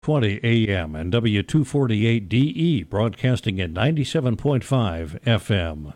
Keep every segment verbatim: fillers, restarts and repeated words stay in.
twenty A M and W two forty-eight D E, broadcasting at ninety-seven point five F M.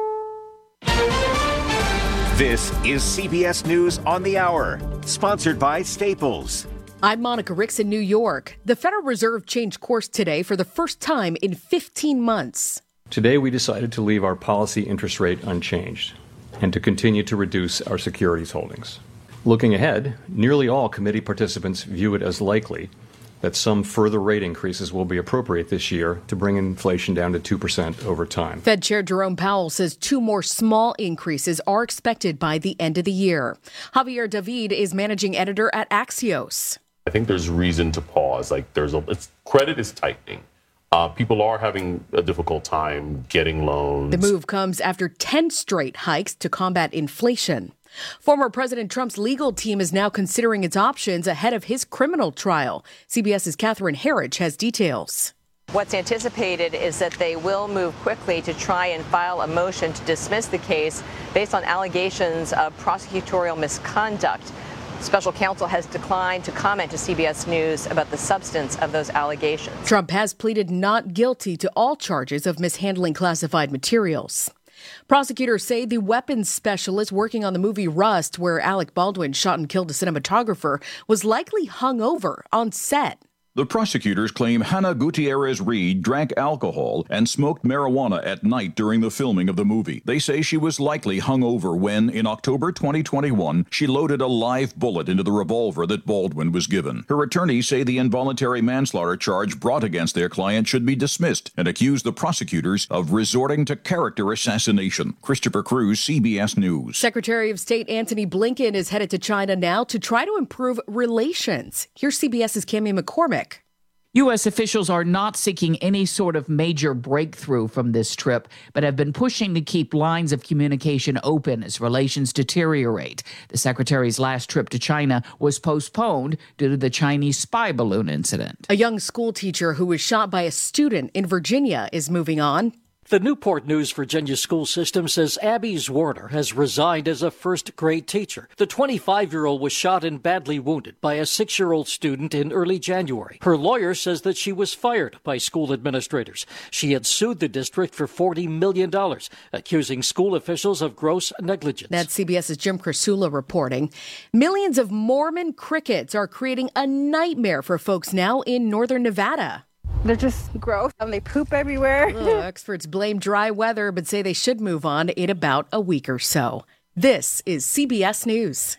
This is C B S News on the Hour, sponsored by Staples. I'm Monica Ricks in New York. The Federal Reserve changed course today for the first time in fifteen months. Today, we decided to leave our policy interest rate unchanged and to continue to reduce our securities holdings. Looking ahead, nearly all committee participants view it as likely that some further rate increases will be appropriate this year to bring inflation down to two percent over time. Fed Chair Jerome Powell says two more small increases are expected by the end of the year. Javier David is managing editor at Axios. I think there's reason to pause. Like there's a it's, credit is tightening. Uh, people are having a difficult time getting loans. The move comes after ten straight hikes to combat inflation. Former President Trump's legal team is now considering its options ahead of his criminal trial. CBS's Catherine Herridge has details. What's anticipated is that they will move quickly to try and file a motion to dismiss the case based on allegations of prosecutorial misconduct. Special counsel has declined to comment to C B S News about the substance of those allegations. Trump has pleaded not guilty to all charges of mishandling classified materials. Prosecutors say the weapons specialist working on the movie Rust, where Alec Baldwin shot and killed a cinematographer, was likely hungover on set. The prosecutors claim Hannah Gutierrez-Reed drank alcohol and smoked marijuana at night during the filming of the movie. They say she was likely hungover when, in October twenty twenty-one, she loaded a live bullet into the revolver that Baldwin was given. Her attorneys say the involuntary manslaughter charge brought against their client should be dismissed and accuse the prosecutors of resorting to character assassination. Christopher Cruz, C B S News. Secretary of State Antony Blinken is headed to China now to try to improve relations. Here's CBS's Cami McCormick. U S officials are not seeking any sort of major breakthrough from this trip, but have been pushing to keep lines of communication open as relations deteriorate. The secretary's last trip to China was postponed due to the Chinese spy balloon incident. A young school teacher who was shot by a student in Virginia is moving on. The Newport News Virginia school system says Abby Zwerner has resigned as a first-grade teacher. The twenty-five-year-old was shot and badly wounded by a six-year-old student in early January. Her lawyer says that she was fired by school administrators. She had sued the district for forty million dollars, accusing school officials of gross negligence. That's CBS's Jim Krasula reporting. Millions of Mormon crickets are creating a nightmare for folks now in northern Nevada. They're just gross and they poop everywhere. Ugh, experts blame dry weather but say they should move on in about a week or so. This is C B S News.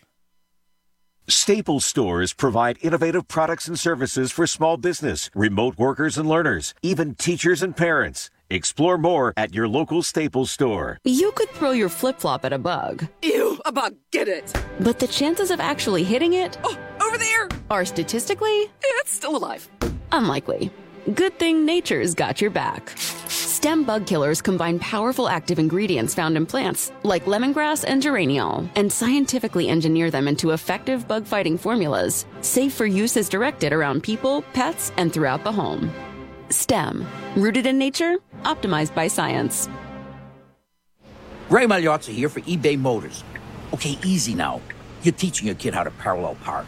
Staples stores provide innovative products and services for small business, remote workers and learners, even teachers and parents. Explore more at your local Staples store. You could throw your flip-flop at a bug. Ew, a bug, get it. But the chances of actually hitting it oh, over there are statistically, it's still alive. Unlikely. Good thing nature's got your back. Stem bug killers combine powerful active ingredients found in plants, like lemongrass and geraniol, and scientifically engineer them into effective bug-fighting formulas, safe for use as directed around people, pets, and throughout the home. Stem. Rooted in nature, optimized by science. Ray Magliozzi here for eBay Motors. Okay, easy now. You're teaching your kid how to parallel park.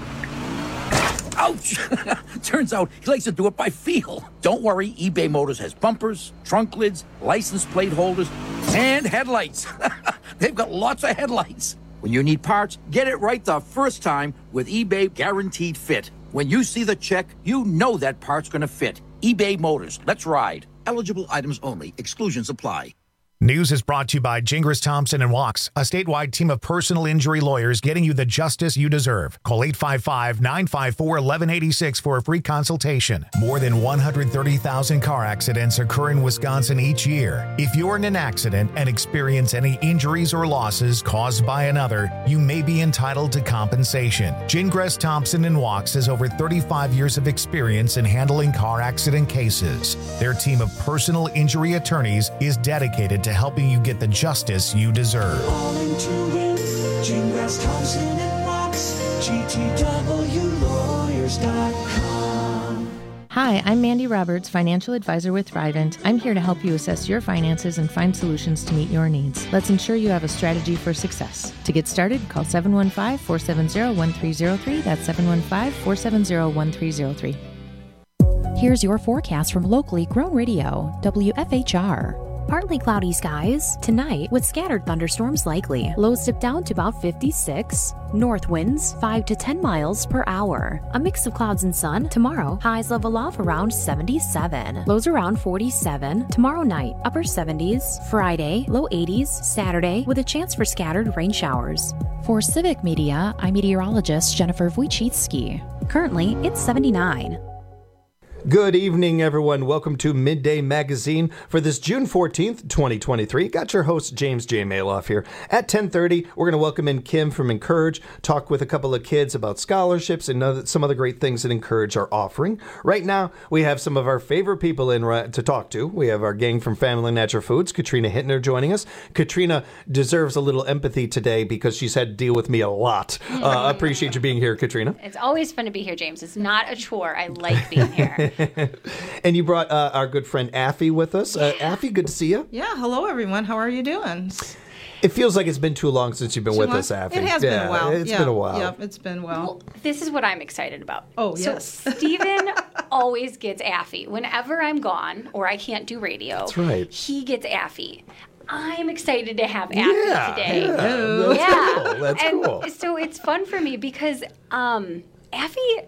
Ouch! Turns out he likes to do it by feel. Don't worry, eBay Motors has bumpers, trunk lids, license plate holders, and headlights. They've got lots of headlights. When you need parts, get it right the first time with eBay Guaranteed Fit. When you see the check, you know that part's going to fit. eBay Motors. Let's ride. Eligible items only. Exclusions apply. News is brought to you by Gingras Thompson and Wachs, a statewide team of personal injury lawyers getting you the justice you deserve. Call eight five five, nine five four, one one eight six for a free consultation. More than one hundred thirty thousand car accidents occur in Wisconsin each year. If you're in an accident and experience any injuries or losses caused by another, you may be entitled to compensation. Gingras Thompson and Wachs has over thirty-five years of experience in handling car accident cases. Their team of personal injury attorneys is dedicated to to helping you get the justice you deserve. All into it, Gingras Thompson and Wachs, G T W lawyers dot com. Hi, I'm Mandy Roberts, financial advisor with Thrivent. I'm here to help you assess your finances and find solutions to meet your needs. Let's ensure you have a strategy for success. To get started, call seven one five, four seven zero, one three zero three. That's seven one five, four seven zero, one three zero three. Here's your forecast from locally grown radio, W F H R. Partly cloudy skies tonight with scattered thunderstorms likely. Lows dip down to about fifty-six. North winds five to ten miles per hour. A mix of clouds and sun. Tomorrow, highs level off around seventy-seven. Lows around forty-seven. Tomorrow night, upper seventies. Friday, low eighties. Saturday, with a chance for scattered rain showers. For Civic Media, I'm meteorologist Jennifer Wojcicki. Currently, it's seventy-nine. Good evening, everyone. Welcome to Midday Magazine for this June fourteenth, twenty twenty-three. Got your host, James J. Maloff here. At ten thirty, we're going to welcome in Kim from Encourage, talk with a couple of kids about scholarships and other, some other great things that Encourage are offering. Right now, we have some of our favorite people in right, to talk to. We have our gang from Family Natural Foods, Katrina Hittner, joining us. Katrina deserves a little empathy today because she's had to deal with me a lot. Uh, appreciate you being here, Katrina. It's always fun to be here, James. It's not a chore. I like being here. And you brought uh, our good friend Affy with us. Uh, Affy, good to see you. Yeah, hello everyone. How are you doing? It feels like it's been too long since you've been too with long? us, Affy. It has yeah, been a while. It's yeah, been a while. Yeah, it's been well. well. This is what I'm excited about. Oh, so yes. Stephen always gets Affy. Whenever I'm gone or I can't do radio, That's right. he gets Affy. I'm excited to have Affy yeah, today. Yeah, that's yeah. cool. That's and cool. So it's fun for me because um, Affy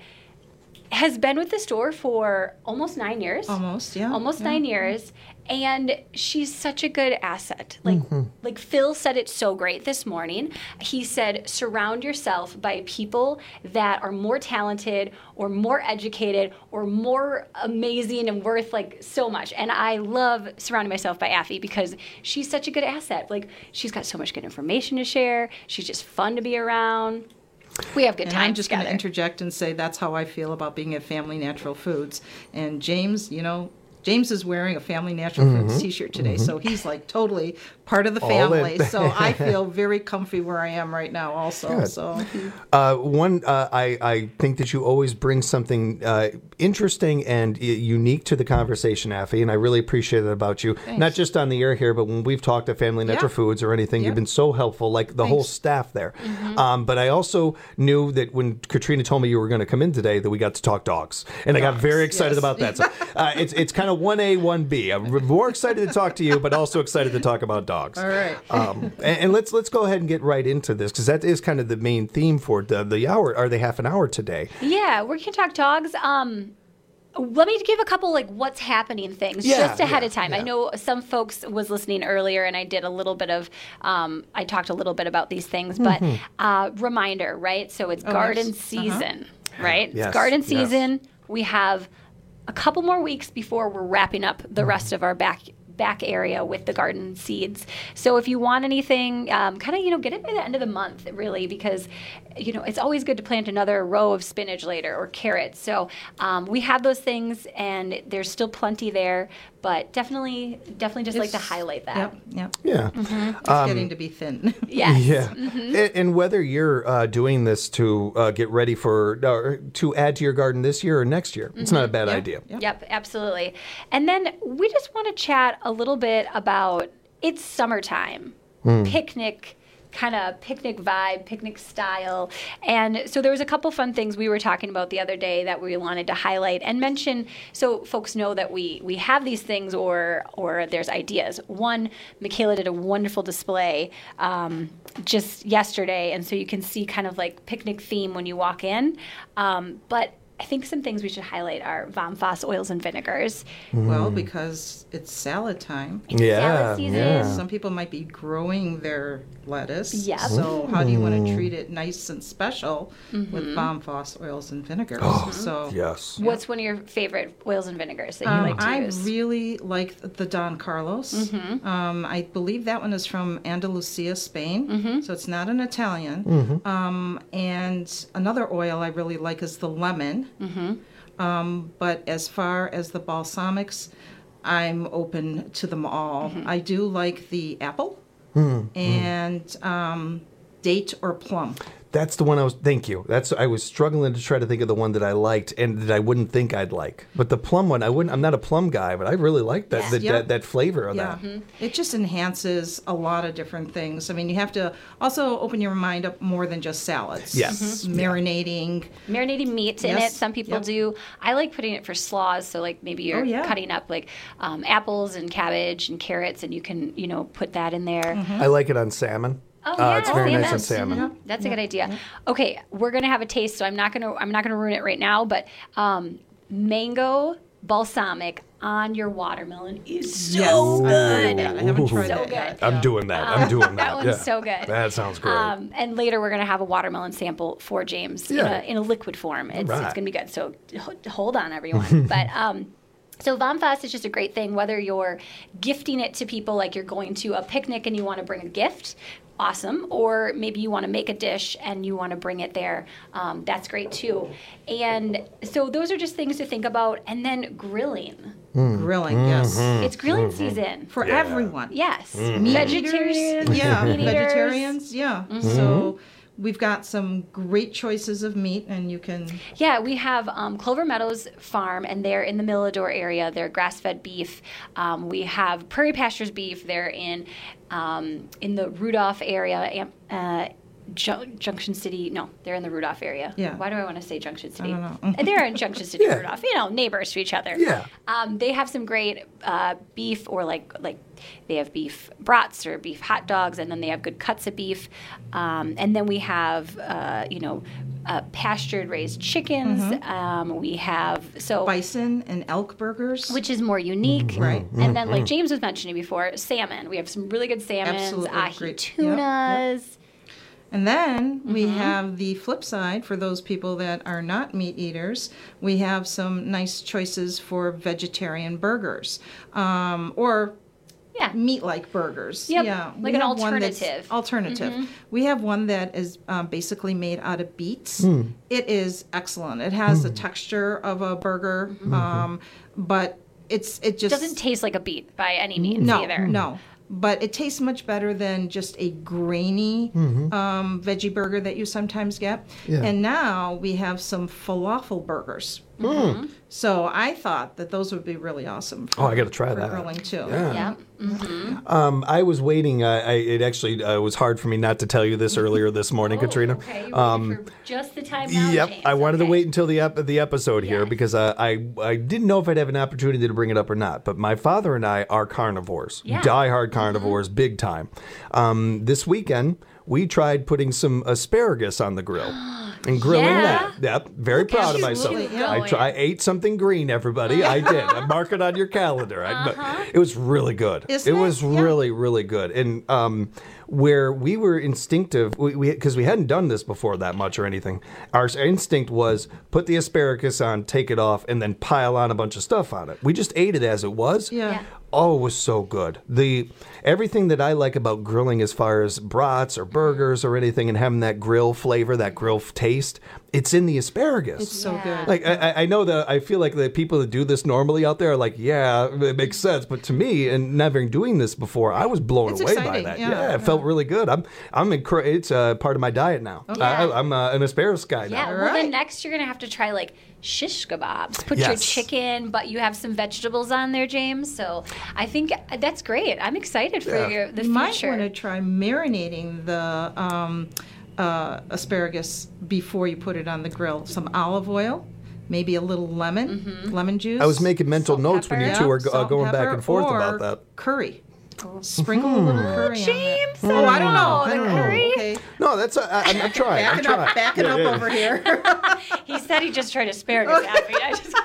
has been with the store for almost nine years. Almost, yeah. Almost yeah. nine years. And she's such a good asset. Like Mm-hmm. like Phil said it so great this morning. He said, surround yourself by people that are more talented or more educated or more amazing and worth like so much. And I love surrounding myself by Affy because she's such a good asset. Like she's got so much good information to share. She's just fun to be around. We have good and times I'm just together. going to interject and say that's how I feel about being at Family Natural Foods. And James, you know, James is wearing a Family Natural Mm-hmm. Foods t-shirt today, Mm-hmm. so he's like totally part of the All family. in. So I feel very comfy where I am right now also. Good. So Uh, one, uh, I, I think that you always bring something uh, interesting and y- unique to the conversation, Affy, and I really appreciate it about you. Thanks. Not just on the air here, but when we've talked at Family Natural Yeah. Foods or anything, Yeah. you've been so helpful, like the whole Thanks. staff there. Mhm. Um, but I also knew that when Katrina told me you were going to come in today, that we got to talk dogs, and I got Dogs, very excited yes. about that. So uh, it's it's kind of one A, one B. I'm more excited to talk to you, but also excited to talk about dogs. all right. Um, and, and let's let's go ahead and get right into this because that is kind of the main theme for the, the hour. Are they half an hour today? Yeah, we're gonna talk dogs. Um, let me give a couple like what's happening things Yeah, just ahead yeah, of time. yeah. I know some folks was listening earlier, and I did a little bit of. Um, I talked a little bit about these things, but Mhm. uh, reminder, right? So it's Oh, garden yes. Uh-huh. season, right? Yes, It's garden yes. season. We have a couple more weeks before we're wrapping up the rest of our back. back area with the garden seeds. So if you want anything, um, kind of, you know, get it by the end of the month, really, because, you know, it's always good to plant another row of spinach later or carrots. So um, we have those things, and there's still plenty there, but definitely, definitely just like to It's- highlight that. Yep, yep. Yeah. It's Um, getting to be thin. Yes. Yeah. Mhm. And, and whether you're uh, doing this to uh, get ready for uh, to add to your garden this year or next year, it's not a bad Yep. idea. Yep, absolutely. And then we just want to chat a little bit about it's summertime, Hmm. picnic, kind of picnic vibe, picnic style. And so there was a couple fun things we were talking about the other day that we wanted to highlight and mention so folks know that we we have these things or or there's ideas. One, Michaela did a wonderful display um, just yesterday, and so you can see kind of like picnic theme when you walk in. Um, but I think some things we should highlight are Vom Foss oils and vinegars. Well, because it's salad time. It's Yeah, salad season. yeah. Some people might be growing their lettuce. Yep. So how do you want Mm. to treat it nice and special with Mhm. Vom Foss oils and vinegars? Oh, so yes. What's one of your favorite oils and vinegars that you Um, like to I use? really like the Don Carlos. Mhm. Um, I believe that one is from Andalusia, Spain. Mm-hmm. So it's not an Italian. Mhm. Um, and another oil I really like is the lemon. Mm-hmm. Um, but as far as the balsamics, I'm open to them all. Mm-hmm. I do like the apple Mm, and um, date or plum. That's the one I was. Thank you. That's I was struggling to try to think of the one that I liked and that I wouldn't think I'd like. But the plum one, I wouldn't. I'm not a plum guy, but I really like that Yes. that, Yep. that that flavor of Yeah, that. it just enhances a lot of different things. I mean, you have to also open your mind up more than just salads. Yes. Mhm. Marinating. Marinating meat in Yes. it. Some people Yep. do. I like putting it for slaws. So like maybe you're Oh, yeah. cutting up like um, apples and cabbage and carrots, and you can you know put that in there. Mm-hmm. I like it on salmon. Oh, uh, yeah, it's very salmon. nice on salmon. Mhm. That's a good idea. Okay, we're gonna have a taste, so I'm not gonna I'm not gonna ruin it right now. But um, mango balsamic on your watermelon is so Yes. good. I haven't tried so that good. yet. I'm doing that. I'm doing that. That one's yeah. so good. That sounds great. Um, and later we're gonna have a watermelon sample for James Yeah. in, a, in a liquid form. It's, right. it's gonna be good. So h- hold on, everyone. but um, so VomFest is just a great thing, whether you're gifting it to people, like you're going to a picnic and you want to bring a gift. Awesome. Or maybe you want to make a dish and you want to bring it there. Um, that's great too. And so those are just things to think about. And then grilling. Grilling, yes. It's grilling season. For Yeah. everyone. Yes. Meat Vegetarians. eaters, yeah. Meat eaters. Vegetarians, yeah. Mhm. So we've got some great choices of meat, and you can. Yeah, we have um, Clover Meadows Farm, and they're in the Millador area. They're grass-fed beef. Um, we have Prairie Pastures beef. They're in um, in the Rudolph area. Am- Uh, Ju- Junction City. No, they're in the Rudolph area. Yeah. Why do I want to say Junction City? don't know. And they're in Junction City, Yeah. Rudolph. You know, neighbors to each other. Yeah. Um, they have some great uh, beef, or like like they have beef brats or beef hot dogs, and then they have good cuts of beef. Um, and then we have uh, you know uh, pastured raised chickens. Mhm. Um, we have so bison and elk burgers, which is more unique, Right. And then, like Mhm. James was mentioning before, salmon. We have some really good salmons, Absolutely ahi great. Yep, tunas. And then we Mhm. have the flip side for those people that are not meat eaters. We have some nice choices for vegetarian burgers, um, or yeah. meat-like burgers. Yep, Yeah, like we an have one that's alternative. Alternative. Mhm. We have one that is um, basically made out of beets. Mm. It is excellent. It has the Mm. texture of a burger, Mhm. um, but it's it just Doesn't taste like a beet by any means no, either. no. But it tastes much better than just a grainy Mhm. um, veggie burger that you sometimes get. Yeah. And now we have some falafel burgers. Mm. So I thought that those would be really awesome. For, Oh, I gotta try for that. grilling too. Yeah. Yeah. Mm-hmm. Um, I was waiting. Uh, I, it actually uh, was hard for me not to tell you this earlier this morning, Katrina. Okay, you Um, waited for just the time now, Yep, James. I wanted to Okay. wait until the ep- the episode here because uh, I I didn't know if I'd have an opportunity to bring it up or not. But my father and I are carnivores, Yeah. diehard carnivores, big time. Um, this weekend we tried putting some asparagus on the grill. And grilling Yeah? that. Yep. Very proud of myself. you I, going. try, I ate something green, everybody. I did. I mark it on your calendar. I, Uh-huh. It was really good. Isn't it it? was Yeah. really, really good. And um, where we were instinctive, we because we, we hadn't done this before that much or anything, our instinct was put the asparagus on, take it off, and then pile on a bunch of stuff on it. We just ate it as it was. Yeah. Yeah. Oh, it was so good. The everything that I like about grilling, as far as brats or burgers or anything, and having that grill flavor, that grill f- taste, it's in the asparagus. It's so good. Like I, I- I know that I feel like the people that do this normally out there are like, yeah, it makes sense. But to me, and never doing this before, I was blown It's away by exciting, that. yeah, it felt really good. I'm, I'm, incre- it's uh, part of my diet now. Okay. I, I'm uh, an asparagus guy Yeah, now. well, then next you're going to have to try like shish kebabs. Put your Yes. chicken, but you have some vegetables on there, James. So I think that's great. I'm excited for Yeah. your, the you might future. want to try marinating the um, uh, asparagus before you put it on the grill. Some olive oil, maybe a little lemon, lemon juice. I was making mental notes when you pepper. two were Yeah, go- uh, salt, going back pepper, and forth or about that. Curry. Sprinkle a little curry on James, it. Oh, I don't know. the I don't know. curry. Okay. No, that's uh, I, I'm, I'm trying. I'm Backing trying. up, backing Yeah, up yeah. over here. He said he just tried asparagus at me. I just,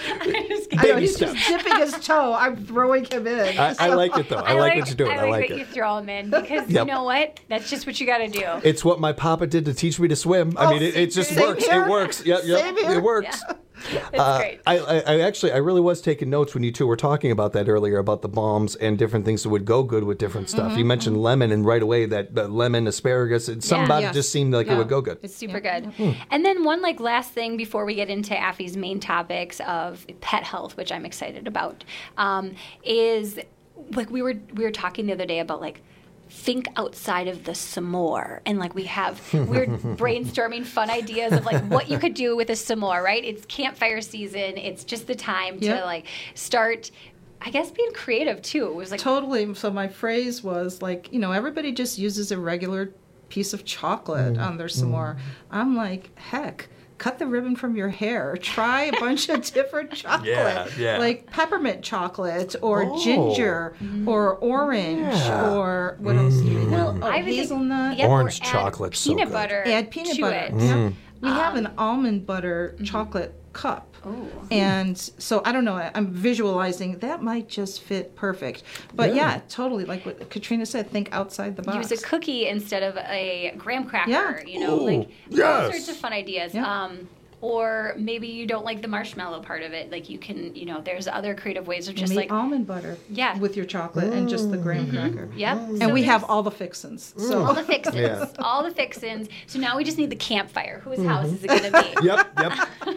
I just I know, Baby he's steps. just dipping his toe. I'm throwing him in. I, I like it though. I, like, what you're doing. I I like, like that it. you throw them in because Yep. you know what? That's just what you got to do. It's what my papa did to teach me to swim. I Oh, mean, it, it just same works. here. It works. Yep, yep. Same here. It works. That's Uh, great. I, I, I actually, I really was taking notes when you two were talking about that earlier about the balms and different things that would go good with different stuff. Mm-hmm. You mentioned lemon, and right away that uh, lemon, asparagus, it, something Yeah. about Yes. it just seemed like it Yeah. would go good. It's super good. And then one like last thing before we get into Affy's main topics of pet health, which I'm excited about, um, is like we were we were talking the other day about like think outside of the s'more, and like we have we're brainstorming fun ideas of like what you could do with a s'more, right? It's campfire season. It's just the time Yep. to like start, I guess, being creative too. It was like Totally. So my phrase was like, you know, everybody just uses a regular piece of chocolate on their s'more. I'm like, heck, cut the ribbon from your hair. Try a bunch of different chocolate. Yeah, yeah. Like peppermint chocolate or Oh. ginger or orange Yeah. or what else do we have? Well, Oh, I would think- hazelnut. Yep, or Orange add chocolate's so peanut good. butter. Add peanut to butter. it. Yep. We have Um, an almond butter chocolate cup. Oh. And so I don't know, I'm visualizing that might just fit perfect. But Yeah. yeah, totally like what Katrina said, think outside the box. Use a cookie instead of a graham cracker. Yeah. You know, Ooh, like all yes. sorts of fun ideas. Yeah. Um, or maybe you don't like the marshmallow part of it. Like you can, you know, there's other creative ways of just Maybe like almond butter Yeah. with your chocolate and just the graham cracker. Yep. And So we have there's all the fixins. So all the fixins, Yeah. all the fixins. So now we just need the campfire. Whose house is it going to be? Yep, yep.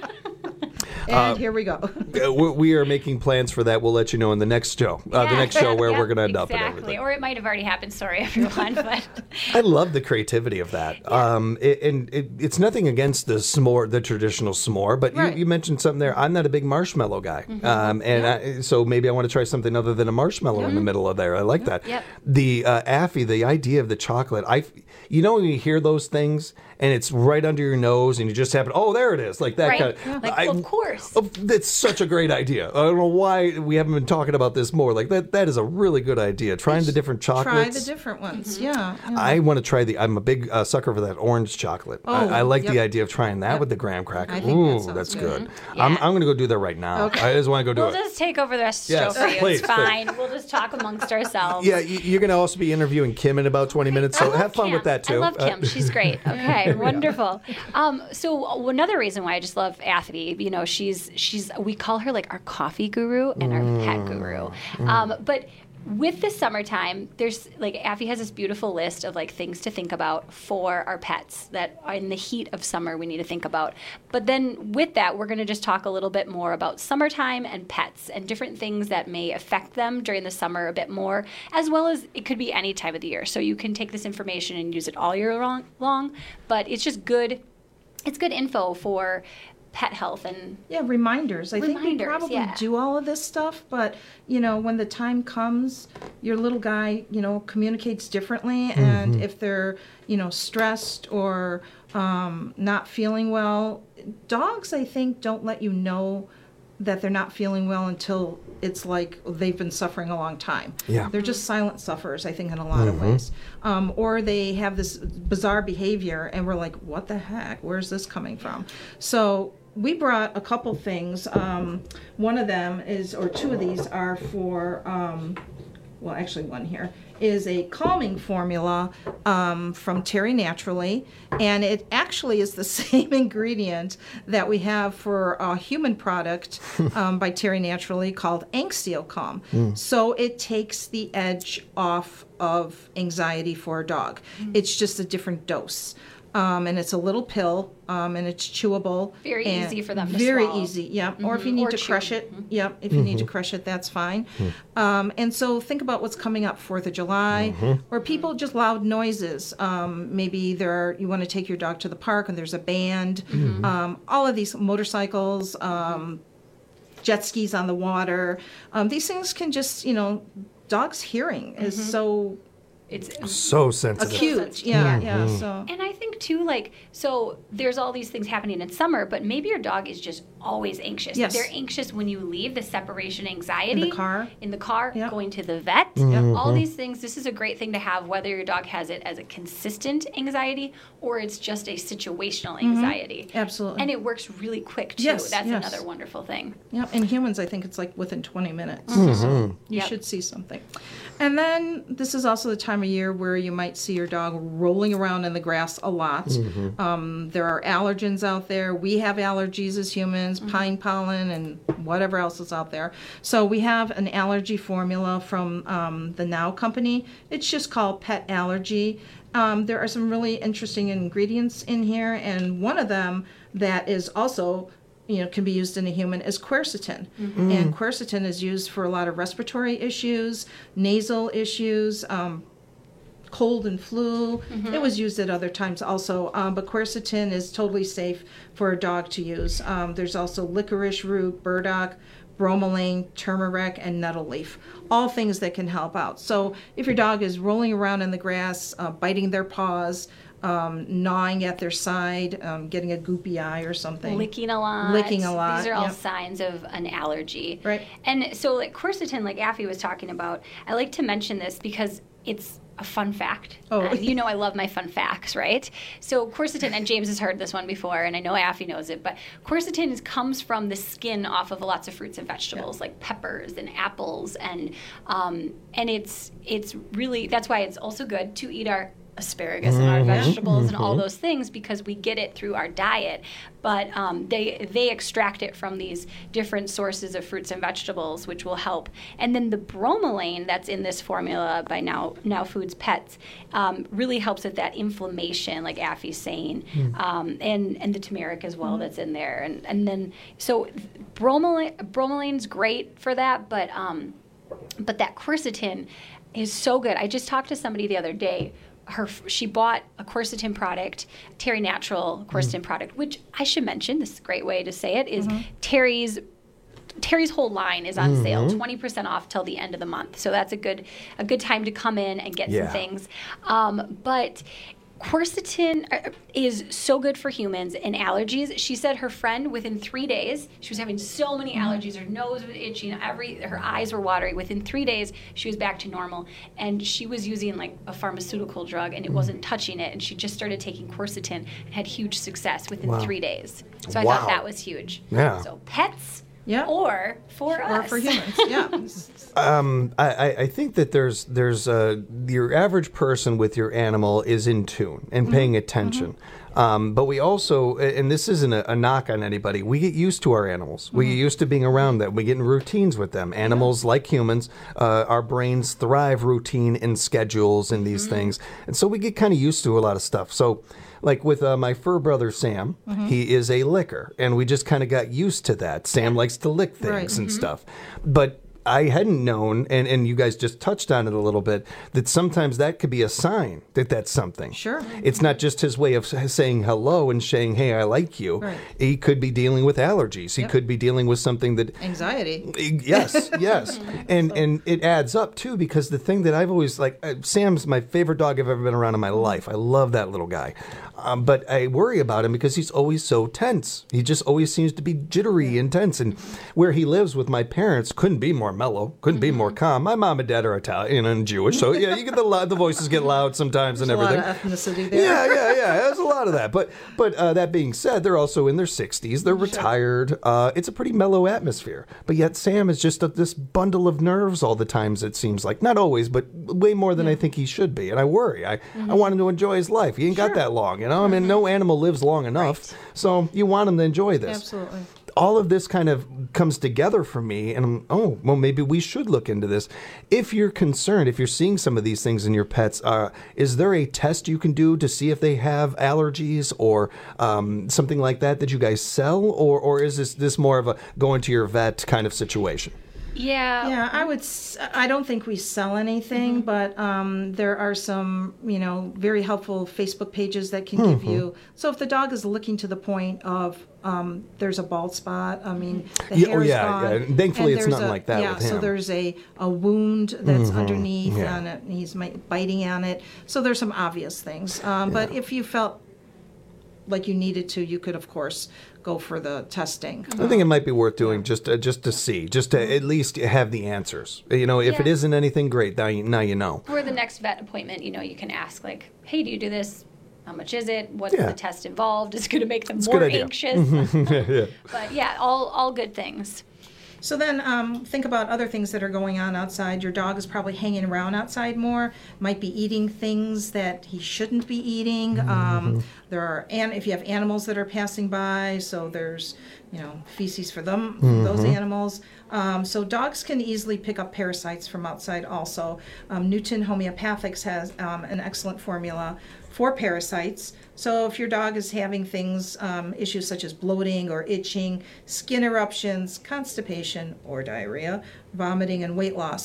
and here we go. Uh, we we are making plans for that. We'll let you know in the next show. Uh, the Yeah. next show where Yep, we're going to end up and exactly. everything. Or it might have already happened. Sorry, everyone. But I love the creativity of that. Um, it, and it, it's nothing against the s'more, the traditional s'more, but Right. you, you mentioned something there. I'm not a big marshmallow guy, um, and I, so maybe I want to try something other than a marshmallow in the middle of there. I like that. Yep. The uh, Affy, the idea of the chocolate. I, you know, when you hear those things and it's right under your nose, and you just happen, oh, there it is, like that right, kind of. like I- well, of course. Oh, that's such a great idea. I don't know why we haven't been talking about this more. Like that, that is a really good idea. Trying the different Try chocolates. the different ones. Yeah. yeah. I want to try the. I'm a big uh, sucker for that orange chocolate. Oh, I, I like the yep. idea of trying that Yep. with the graham cracker. I think that Ooh, sounds that's good. good. I'm, Yeah. I'm going to go do that right now. Okay. I just want to go do We'll it. just take over the rest of the Yes, show for you. please, It's fine. We'll just talk amongst ourselves. Yeah, you- you're going to also be interviewing Kim in about twenty minutes, so I love have fun Kim. with that too. I love Uh, Kim. She's great. Okay, wonderful. Um, so another reason why I just love Affy, you know, she's she's we call her like our coffee guru and our pet guru. Um, but with the summertime, there's like Affy has this beautiful list of like things to think about for our pets that in the heat of summer we need to think about. But then with that, we're going to just talk a little bit more about summertime and pets and different things that may affect them during the summer a bit more, as well as it could be any time of the year. So you can take this information and use it all year long, long but it's just good. It's good info for pet health and Yeah, reminders. I think we Reminders, probably yeah. do all of this stuff, but you know, when the time comes, your little guy, you know, communicates differently, and if they're, you know, stressed or um, not feeling well, dogs, I think, don't let you know that they're not feeling well until it's like they've been suffering a long time. Yeah. They're just silent sufferers, I think, in a lot of ways. Um, or they have this bizarre behavior, and we're like, what the heck? Where's this coming from? So we brought a couple things. Um, one of them is, or two of these are for, um, well, actually one here, is a calming formula um, from Terry Naturally, and it actually is the same ingredient that we have for a human product um, by Terry Naturally called Angstio Calm. So it takes the edge off of anxiety for a dog. It's just a different dose. Um, and it's a little pill, um, and it's chewable. Very and easy for them to Very swallow. easy, yeah. Or if you Mhm. need Or to chew. crush it, yep. If you need to crush it, that's fine. Um, and so think about what's coming up, Fourth of July, or people just loud noises. Um, maybe there are, you want to take your dog to the park and there's a band. Um, all of these motorcycles, um, jet skis on the water. Um, these things can just, you know, dogs' hearing is so it's So sensitive. acute. Yeah, yeah. So And I think too, like, so there's all these things happening in summer, but maybe your dog is just always anxious. Yes. They're anxious when you leave, the separation anxiety. In the car. In the car, Yep. going to the vet. All these things, this is a great thing to have, whether your dog has it as a consistent anxiety or it's just a situational anxiety. absolutely. And it works really quick too. Yes, That's yes. another wonderful thing. Yep, in humans, I think it's like within twenty minutes. Mm-hmm. So you Yep. should see something. And then this is also the time of year where you might see your dog rolling around in the grass a lot. Mm-hmm. Um, there are allergens out there. We have allergies as humans, pine pollen and whatever else is out there. So we have an allergy formula from um, the Now Company. It's just called Pet Allergy. Um, there are some really interesting ingredients in here, and one of them that is also you know, can be used in a human is quercetin. And quercetin is used for a lot of respiratory issues, nasal issues, um, cold and flu. Mm-hmm. It was used at other times also, um, but quercetin is totally safe for a dog to use. Um, there's also licorice root, burdock, bromelain, turmeric, and nettle leaf. All things that can help out. So if your dog is rolling around in the grass, uh, biting their paws, um, gnawing at their side, um, getting a goopy eye or something. Licking a lot. Licking a lot. These are all yep. signs of an allergy. Right. And so like quercetin, like Affy was talking about, I like to mention this because it's a fun fact. Oh. Uh, you know I love my fun facts, right? So quercetin, and James has heard this one before, and I know Affy knows it, but quercetin is, comes from the skin off of lots of fruits and vegetables, yeah. like peppers and apples, and um, and it's it's really, that's why it's also good to eat our asparagus and our vegetables mm-hmm. and all those things, because we get it through our diet. But um, they they extract it from these different sources of fruits and vegetables, which will help. And then the bromelain that's in this formula by Now Now Foods Pets um, really helps with that inflammation, like Affy's saying, mm. um, and and the turmeric as well mm. that's in there. And and then so bromelain bromelain's great for that, but um, but that quercetin is so good. I just talked to somebody the other day. Her, she bought a quercetin product, Terry Natural quercetin mm. product, which I should mention, this is a great way to say it, is mm-hmm. Terry's Terry's whole line is on mm-hmm. sale, twenty percent off till the end of the month. So that's a good a good time to come in and get yeah. some things. Um, but quercetin is so good for humans and allergies. She said her friend, within three days, she was having so many allergies. Her nose was itching, every her eyes were watery. Within three days, she was back to normal. And she was using like a pharmaceutical drug, and it wasn't touching it. And she just started taking quercetin and had huge success within wow. three days. So I wow. thought that was huge. Yeah. So pets. Yeah. Or for or us. Or for humans, yeah. um, I, I think that there's there's uh, your average person with your animal is in tune and paying mm-hmm. attention. Mm-hmm. Um, but we also, and this isn't a, a knock on anybody, we get used to our animals. Mm-hmm. We get used to being around them. We get in routines with them. Animals, yeah. like humans, uh, our brains thrive routine and schedules and these mm-hmm. things. And so we get kind of used to a lot of stuff. So like with uh, my fur brother, Sam, mm-hmm. he is a licker, and we just kind of got used to that. Sam likes to lick things right. and mm-hmm. stuff. But I hadn't known, and, and you guys just touched on it a little bit, that sometimes that could be a sign that that's something. Sure. It's not just his way of saying hello and saying, hey, I like you. Right. He could be dealing with allergies. He yep. could be dealing with something that... Anxiety. Yes, yes. and so. and it adds up, too, because the thing that I've always, like, uh, Sam's my favorite dog I've ever been around in my life. I love that little guy. Um, but I worry about him because he's always so tense. He just always seems to be jittery and tense. And where he lives with my parents couldn't be more mellow, couldn't be more calm. My mom and dad are Italian and Jewish, so yeah, you get the loud, the voices get loud sometimes There's and everything. A lot of ethnicity there. Yeah, yeah, yeah. There's a lot of that. But but uh, that being said, they're also in their sixties. They're retired. Uh, it's a pretty mellow atmosphere. But yet Sam is just a, this bundle of nerves all the times. It seems like, not always, but way more than yeah. I think he should be. And I worry. I mm-hmm. I want him to enjoy his life. He ain't sure. got that long, you know. I mean, mm-hmm. no animal lives long enough, right. so you want him to enjoy this. Absolutely. All of this kind of comes together for me, and I'm, oh, well, maybe we should look into this. If you're concerned, if you're seeing some of these things in your pets, uh, is there a test you can do to see if they have allergies or um, something like that that you guys sell, or or is this this more of a going to your vet kind of situation? Yeah. Yeah, I would. S- I don't think we sell anything, mm-hmm. but um, there are some, you know, very helpful Facebook pages that can mm-hmm. give you. So if the dog is looking to the point of um, there's a bald spot, I mean, the yeah, hair oh, is yeah, gone. Yeah. Thankfully, and it's nothing a, like that yeah, with him. so there's a, a wound that's mm-hmm. underneath, yeah. and it, he's biting on it. So there's some obvious things. Um, yeah. But if you felt like you needed to, you could, of course, go for the testing. I think it might be worth doing just uh, just to see, just to at least have the answers. You know, if yeah. it isn't anything great, now you, now you know. For the next vet appointment, you know, you can ask like, hey, do you do this? How much is it? What's yeah. the test involved? Is it going to make them it's more anxious? yeah. But yeah, all all good things. So then um, think about other things that are going on outside. Your dog is probably hanging around outside more, might be eating things that he shouldn't be eating. Mm-hmm. Um, there are, and if you have animals that are passing by, so there's, you know, feces for them, mm-hmm. those animals. Um, so dogs can easily pick up parasites from outside also. Um, Newton Homeopathics has um, an excellent formula for parasites. So if your dog is having things, um, issues such as bloating or itching, skin eruptions, constipation or diarrhea, vomiting and weight loss,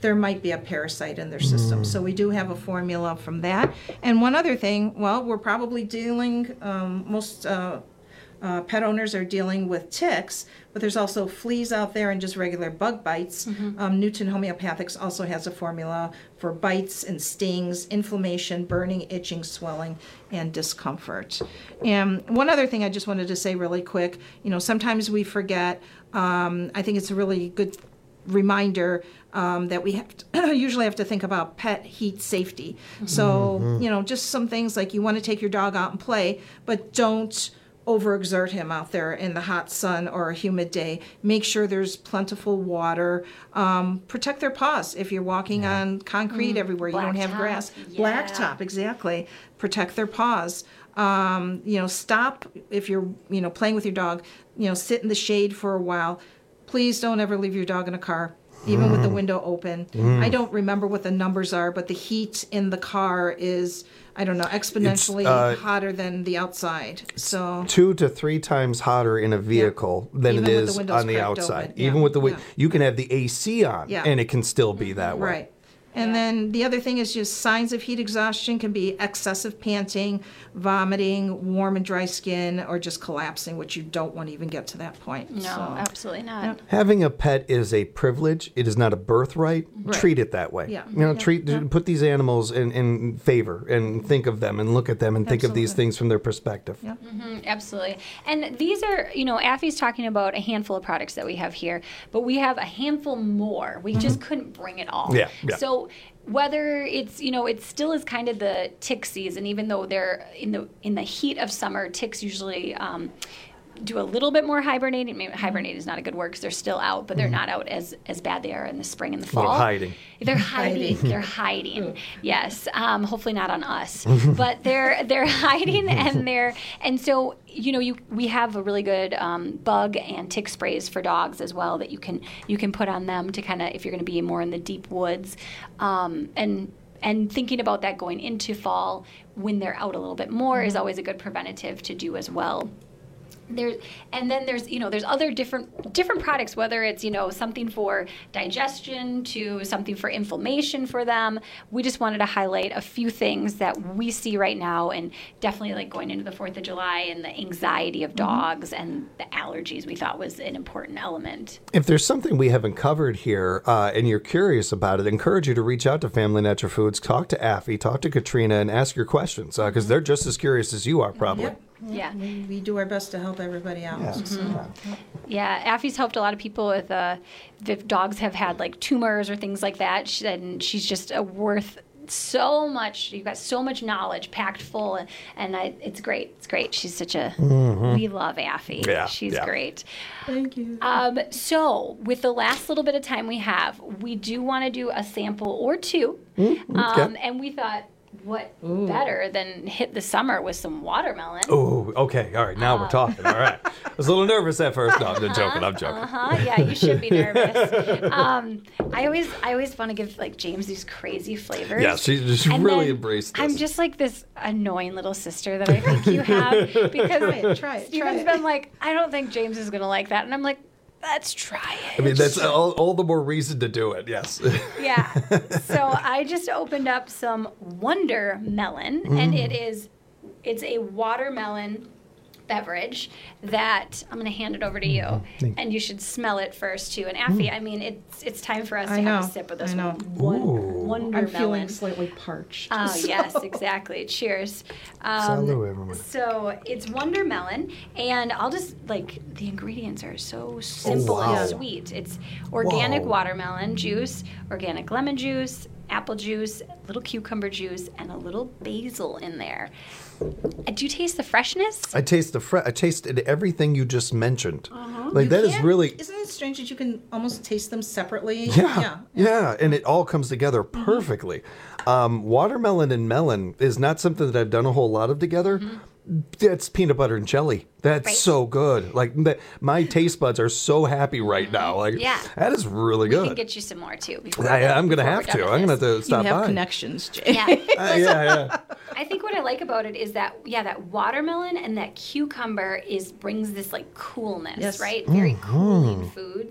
there might be a parasite in their system. So we do have a formula from that. And one other thing, well, we're probably dealing, um, most uh, uh, pet owners are dealing with ticks, but there's also fleas out there and just regular bug bites. Mhm. Um, Newton Homeopathics also has a formula for bites and stings, inflammation, burning, itching, swelling, and discomfort. And one other thing I just wanted to say really quick, you know, sometimes we forget, um, I think it's a really good reminder um, that we have to usually have to think about pet heat safety. So, Mhm. you know, just some things like you want to take your dog out and play, but don't overexert him out there in the hot sun or a humid day. Make sure there's plentiful water. Um, protect their paws. If you're walking on concrete Mm, everywhere, you don't have blacktop, grass. yeah. Blacktop, exactly. Protect their paws. Um, you know, stop if you're, you know, playing with your dog. You know, sit in the shade for a while. Please don't ever leave your dog in a car, even with the Mm. window open. Mm. I don't remember what the numbers are, but the heat in the car is, I don't know, exponentially uh, hotter than the outside. So Two to three times hotter in a vehicle than Even it with the is windows on the cracked outside. open, yeah, Even with the wi- yeah. you can have the A C on, Yeah. and it can still be that way. Right. And then the other thing is just signs of heat exhaustion can be excessive panting, vomiting, warm and dry skin, or just collapsing, which you don't want to even get to that point. No, So- absolutely not. Having a pet is a privilege. It is not a birthright. Right. Treat it that way. Yeah. You know, Yeah. treat Yeah. put these animals in, in favor and think of them and look at them and think of these Absolutely. things from their perspective. hmm absolutely. And these are, you know, Affy's talking about a handful of products that we have here, but we have a handful more. We just couldn't bring it all. Yeah, yeah. So whether it's, you know, it still is kind of the tick season, even though they're in the in the heat of summer, ticks usually um, do a little bit more hibernating. Maybe hibernate is not a good word because they're still out, but they're not out as as bad they are in the spring and the fall. They're hiding. They're hiding. They're hiding. Yes. Um, hopefully not on us, but they're they're hiding and they're and so you know you we have a really good um, bug and tick sprays for dogs as well that you can you can put on them to kind of if you're going to be more in the deep woods um, and. And thinking about that going into fall when they're out a little bit more is always a good preventative to do as well. There, and then there's you know there's other different different products, whether it's you know something for digestion to something for inflammation for them. We just wanted to highlight a few things that we see right now, and definitely like going into the Fourth of July and the anxiety of dogs and the allergies. We thought was an important element. If there's something we haven't covered here uh, and you're curious about it, I encourage you to reach out to Family Natural Foods, talk to Affy, talk to Katrina, and ask your questions because uh, they're just as curious as you are, probably. Yep. Yeah. We, we do our best to help everybody out. Yeah. So. Mhm. Yeah, Affy's helped a lot of people with uh, if dogs have had like tumors or things like that. She, and she's just a worth so much. You've got so much knowledge packed full, and, and I, it's great. It's great. She's such a. Mhm. We love Affy. Yeah, she's yeah. great. Thank you. Um, so, with the last little bit of time we have, we do want to do a sample or two, Mm, okay. um, and we thought. What better than hit the summer with some watermelon? Oh, okay. All right. Now we're talking. All right. I was a little nervous at first. No, I'm just joking. I'm joking. Uh huh. Yeah, you should be nervous. um, I always, I always want to give like James these crazy flavors. Yeah, she just And really then embraced this. I'm just like this annoying little sister that I think you have because Try it, try it, Steven's try it. been like, I don't think James is gonna like that, and I'm like, let's try it. I mean, that's all, all the more reason to do it. Yes. Yeah. So I just opened up some Wonder Melon, and Mm. it is, it's a watermelon beverage that I'm going to hand it over to you, Thank and you should smell it first too. And Affy, I mean, it's it's time for us to I have know, a sip of this I know. one, Wonder I'm Melon. feeling slightly parched. Oh, so. yes, exactly. Cheers. Salud, everyone. So it's Wonder Melon, and I'll just, like, the ingredients are so simple wow. and sweet. It's organic Whoa. watermelon juice, organic lemon juice, apple juice, little cucumber juice, and a little basil in there. Uh, Do you taste the freshness? I taste the fre- I tasted everything you just mentioned. Uh-huh. Like You that is can't- really Isn't it strange that you can almost taste them separately? yeah, yeah, and it all comes together Mm-hmm. perfectly. Um, watermelon and melon is not something that I've done a whole lot of together. That's peanut butter and jelly. That's Right. so good. Like that, my taste buds are so happy right now. Like Yeah. that is really We can good. get you some more too. Before I, we're- I'm gonna before have we're done to. with I'm gonna this. have to stop you have by. connections, Jay. Yeah. Uh, yeah, yeah. I think what I like about it is that yeah, that watermelon and that cucumber is brings this like coolness, Yes. right? Very Mhm. cooling foods.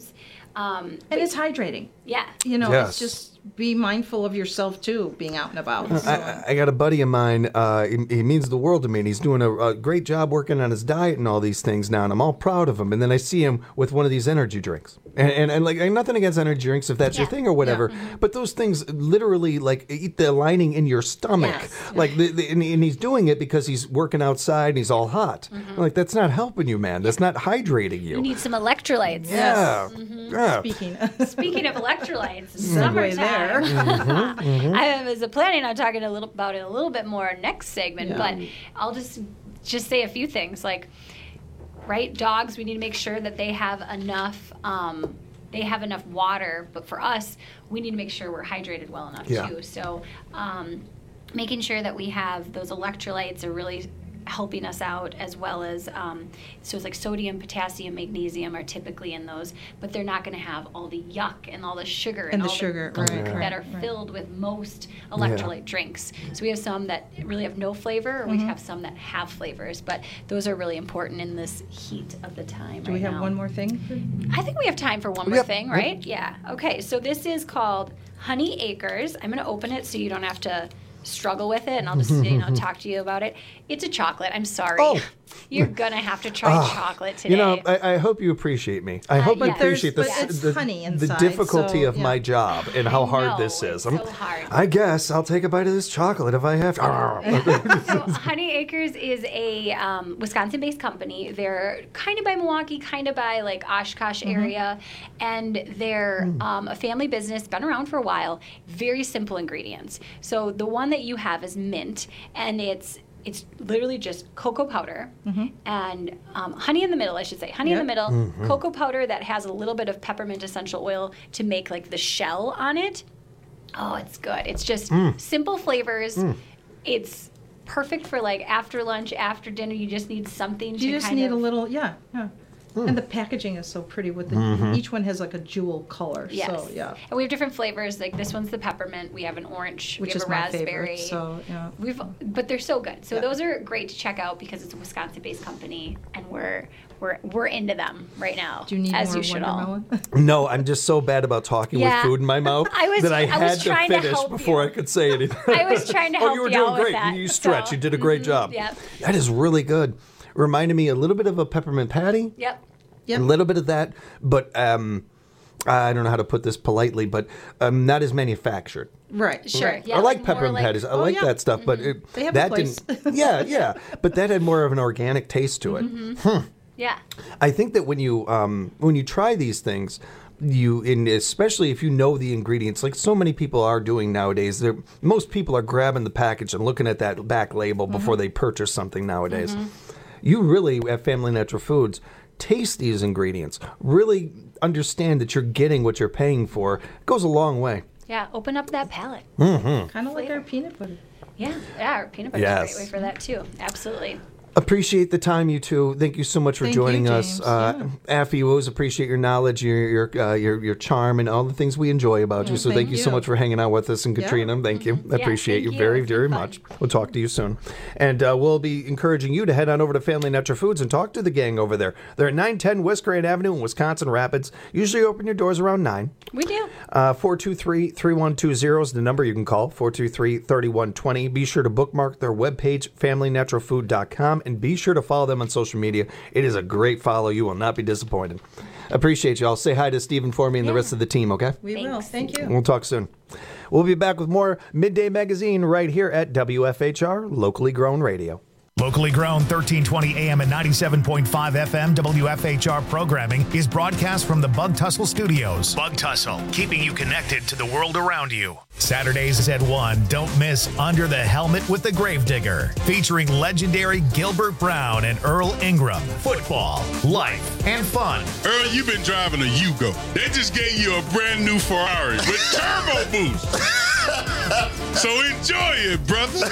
Um, and it's hydrating. Yeah. You know, Yes. it's just be mindful of yourself too, being out and about. So. I, I got a buddy of mine. Uh, he, he means the world to me, and he's doing a, a great job working on his diet and all these things now. And I'm all proud of him. And then I see him with one of these energy drinks, and and, and like and nothing against energy drinks if that's Yeah. your thing or whatever. Yeah. Mm-hmm. But those things literally like eat the lining in your stomach. Yes. Like the, the, and, and he's doing it because he's working outside and he's all hot. Mm-hmm. Like that's not helping you, man. That's not hydrating you. You need some electrolytes. Yeah. Mhm. Yeah. Speaking Speaking of electrolytes, Segue summertime. there. Mhm, mhm. I was planning on talking a little about it a little bit more next segment, Yeah. but I'll just just say a few things. Like, right, dogs, we need to make sure that they have enough. Um, they have enough water, but for us, we need to make sure we're hydrated well enough Yeah. too. So, um, making sure that we have those electrolytes are really helping us out, as well as um, so it's like sodium, potassium, magnesium are typically in those, but they're not going to have all the yuck and all the sugar and, And the all sugar, gunk right, that right, are right. filled with most electrolyte drinks. So we have some that really have no flavor, or we Mhm. have some that have flavors, but those are really important in this heat of the time. Do right we have now. one more thing? I think we have time for one more Yep. thing, right? Yeah. Okay. So this is called Honey Acres. I'm going to open it so you don't have to struggle with it, and I'll just you know talk to you about it. It's a chocolate. I'm sorry. Oh. You're gonna have to try Ah, chocolate today. You know, I, I hope you appreciate me. I Uh, hope you yes. appreciate But this, there's- the, but it's the honey difficulty inside, of so, my yeah. job and how I hard know, this is. it's I'm- so hard. I guess I'll take a bite of this chocolate if I have to. So Honey Acres is a um, Wisconsin-based company. They're kind of by Milwaukee, kind of by like Oshkosh area, and they're um, a family business, been around for a while. Very simple ingredients. So the one that you have is mint, and it's it's literally just cocoa powder and um, honey in the middle, I should say. Honey in the Yep. middle, Mhm. cocoa powder that has a little bit of peppermint essential oil to make like the shell on it. Oh, it's good. It's just Mm. simple flavors. Mm. It's perfect for like after lunch, after dinner. You just need something to You just kind need of a little, yeah, yeah. And the packaging is so pretty with the, Mhm. each one has like a jewel color. Yes. So, yeah. And we have different flavors. Like this one's the peppermint. We have an orange. Which we have is a my raspberry. favorite, so, yeah. We've, but they're so good. So Yeah. those are great to check out because it's a Wisconsin-based company, and we're we're we're into them right now. Do you need as more you should all. watermelon? No, I'm just so bad about talking Yeah. with food in my mouth I was- that I I had was to trying to finish help before you. I could say anything. I was trying to Oh, help you were you doing out with great. that, You stretched. so- You did a great Mhm, job. yep. That is really good. Reminded me a little bit of a peppermint patty. Yep. A little bit of that, but um, I don't know how to put this politely, but um, not as manufactured. Right. Sure. Right. Yeah, I like more peppermint like- patties. I Oh, like yeah. that stuff, but it, They have a that place. didn't. Yeah, yeah, but that had more of an organic taste to it. Hmm. Yeah. I think that when you um, when you try these things, you and especially if you know the ingredients, like so many people are doing nowadays. they're- Most people are grabbing the package and looking at that back label before they purchase something nowadays. You really at Family Natural Foods taste these ingredients. Really understand that you're getting what you're paying for. It goes a long way. Yeah. Open up that palate. Mm-hmm. Kind of like our peanut butter. Yeah. Yeah. Our peanut butter Yes. is a great way for that too. Absolutely. Appreciate the time, you two. Thank you so much for Thank you, joining us. James. Uh, Affy, we always appreciate your knowledge, your your, uh, your your charm, and all the things we enjoy about you. Well, So thank, thank you so you. much for hanging out with us. And Yeah. Katrina, thank you. I Yeah, appreciate thank you you. very, It's been very fun. much. We'll talk to you soon. And uh, we'll be encouraging you to head on over to Family Natural Foods and talk to the gang over there. They're at nine ten West Grand Avenue in Wisconsin Rapids. Usually open your doors around nine. We do. Uh, four two three, three one two zero is the number you can call, four two three, three one two zero. Be sure to bookmark their webpage, family natural food dot com, and be sure to follow them on social media. It is a great follow. You will not be disappointed. Appreciate you all. Say hi to Stephen for me and the rest of the team, okay? We will. Thank you. We'll talk soon. We'll be back with more Midday Magazine right here at W F H R, locally grown radio. Locally grown thirteen twenty A M and ninety-seven point five F M W F H R programming is broadcast from the Bug Tussle Studios. Bug Tussle, keeping you connected to the world around you. Saturdays at one, don't miss Under the Helmet with the Gravedigger, featuring legendary Gilbert Brown and Earl Ingram. Football, life, and fun. Earl, you've been driving a Yugo. They just gave you a brand new Ferrari with turbo boost. So enjoy it, brother.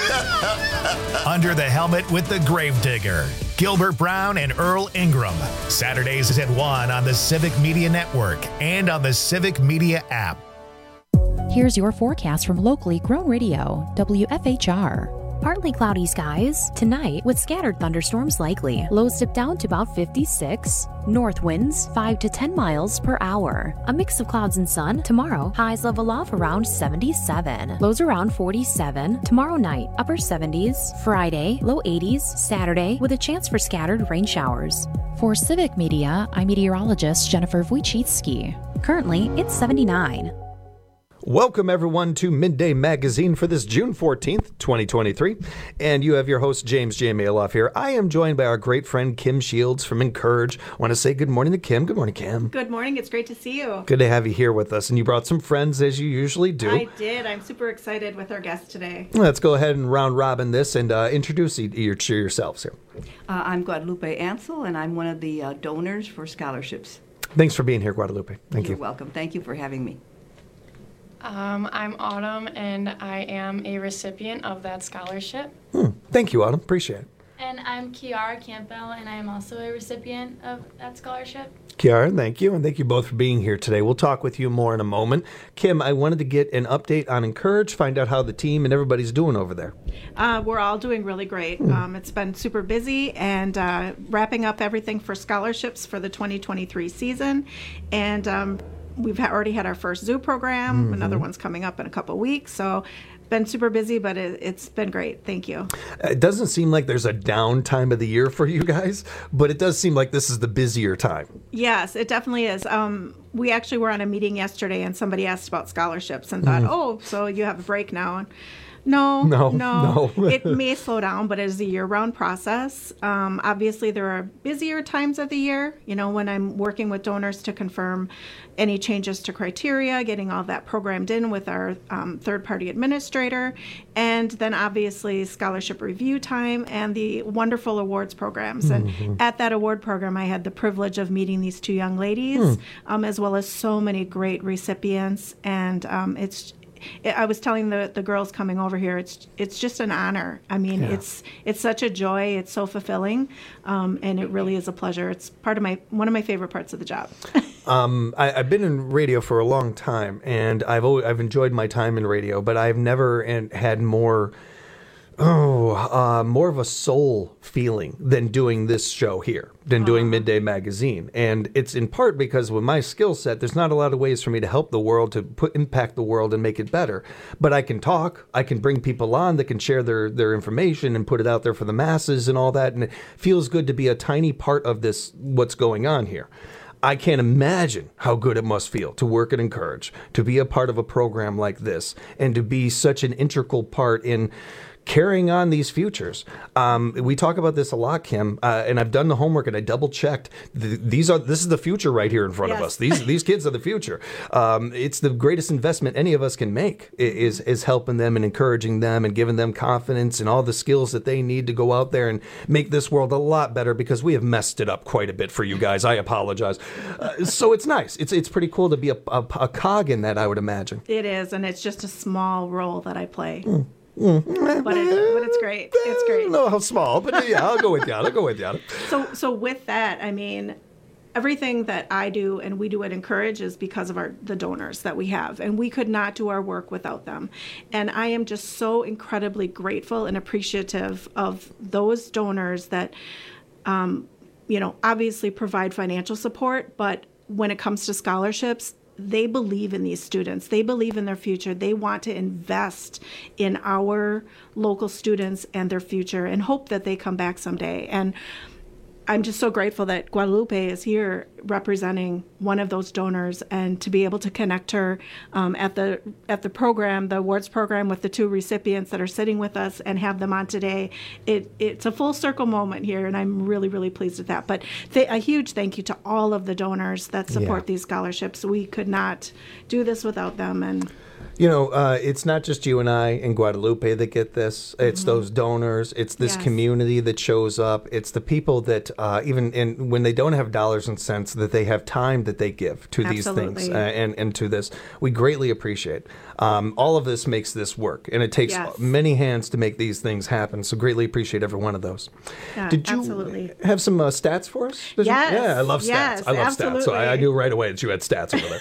Under the Helmet with the Gravedigger. Gilbert Brown and Earl Ingram. Saturdays at one on the Civic Media Network and on the Civic Media app. Here's your forecast from locally grown radio, W F H R. Partly cloudy skies. Tonight, with scattered thunderstorms likely. Lows dip down to about fifty-six. North winds five to ten miles per hour. A mix of clouds and sun. Tomorrow, highs level off around seventy-seven. Lows around forty-seven. Tomorrow night, upper seventies. Friday, low eighties. Saturday, with a chance for scattered rain showers. For Civic Media, I'm meteorologist Jennifer Wojcicki. Currently, it's seventy-nine. Welcome, everyone, to Midday Magazine for this June fourteenth, twenty twenty-three. And you have your host, James J. Maloff here. I am joined by our great friend, Kim Shields from Encourage. I want to say good morning to Kim. Good morning, Kim. Good morning. It's great to see you. Good to have you here with us. And you brought some friends, as you usually do. I did. I'm super excited with our guest today. Let's go ahead and round robin this and uh, introduce you, your, yourselves here. Uh, I'm Guadalupe Ansel, and I'm one of the uh, donors for scholarships. Thanks for being here, Guadalupe. Thank You're you. You're welcome. Thank you for having me. Um, I'm Autumn, and I am a recipient of that scholarship. Hmm. Thank you, Autumn. Appreciate it. And I'm Kiara Campbell, and I am also a recipient of that scholarship. Kiara, thank you, and thank you both for being here today. We'll talk with you more in a moment. Kim, I wanted to get an update on Encourage, find out how the team and everybody's doing over there. Uh, we're all doing really great. Mm. Um, it's been super busy and uh, wrapping up everything for scholarships for the twenty twenty-three season. And um, we've ha- already had our first zoo program. Mm-hmm. Another one's coming up in a couple weeks. So been super busy, but it, it's been great. Thank you. It doesn't seem like there's a down time of the year for you guys, but it does seem like this is the busier time. Yes, it definitely is. Um, we actually were on a meeting yesterday, and somebody asked about scholarships and thought, mm. oh, so you have a break now. And No, no, no. no. It may slow down, but it is a year-round process. Um, obviously, there are busier times of the year, you know, when I'm working with donors to confirm any changes to criteria, getting all that programmed in with our um, third-party administrator, and then obviously scholarship review time and the wonderful awards programs. Mm-hmm. And at that award program, I had the privilege of meeting these two young ladies, mm. um, as well as so many great recipients, and um, it's I was telling the, the girls coming over here, it's it's just an honor. I mean, yeah. it's it's such a joy. It's so fulfilling, um, and it really is a pleasure. It's part of my one of my favorite parts of the job. um, I, I've been in radio for a long time, and I've always, I've enjoyed my time in radio, but I've never and had more. Oh, uh, more of a soul feeling than doing this show here, than doing uh-huh. Midday Magazine. And it's in part because with my skill set, there's not a lot of ways for me to help the world, to put impact the world and make it better. But I can talk, I can bring people on that can share their, their information and put it out there for the masses and all that. And it feels good to be a tiny part of this, what's going on here. I can't imagine how good it must feel to work at Encourage, to be a part of a program like this, and to be such an integral part in carrying on these futures. Um, we talk about this a lot, Kim, uh, and I've done the homework and I double checked. The, these are this is the future right here in front yes. of us. These these kids are the future. Um, it's the greatest investment any of us can make is is helping them and encouraging them and giving them confidence and all the skills that they need to go out there and make this world a lot better, because we have messed it up quite a bit for you guys. I apologize. Uh, so it's nice. It's it's pretty cool to be a, a, a cog in that, I would imagine. It is, and it's just a small role that I play. Mm. Mm. But, it, but it's great. It's great. I don't know how small, but yeah, I'll go with you. I'll go with you. So, so with that, I mean, everything that I do and we do at Encourage is because of our the donors that we have, and we could not do our work without them. And I am just so incredibly grateful and appreciative of those donors that, um, you know, obviously provide financial support, but when it comes to scholarships, they believe in these students. They believe in their future. They want to invest in our local students and their future and hope that they come back someday. And I'm just so grateful that Guadalupe is here representing one of those donors, and to be able to connect her um, at the at the program, the awards program, with the two recipients that are sitting with us and have them on today. It it's a full circle moment here, and I'm really, really pleased with that. But th- a huge thank you to all of the donors that support yeah. these scholarships. We could not do this without them. And You know, uh, it's not just you and I and Guadalupe that get this. It's mm-hmm. those donors. It's this yes. community that shows up. It's the people that uh, even in, when they don't have dollars and cents, that they have time that they give to Absolutely. these things uh, and, and to this. We greatly appreciate. Um, all of this makes this work, and it takes yes. many hands to make these things happen. So greatly appreciate every one of those. Yeah, Did you absolutely. have some uh, stats for us? Did yes. You? Yeah, I love stats. Yes, I love absolutely. stats. So I, I knew right away that you had stats over there.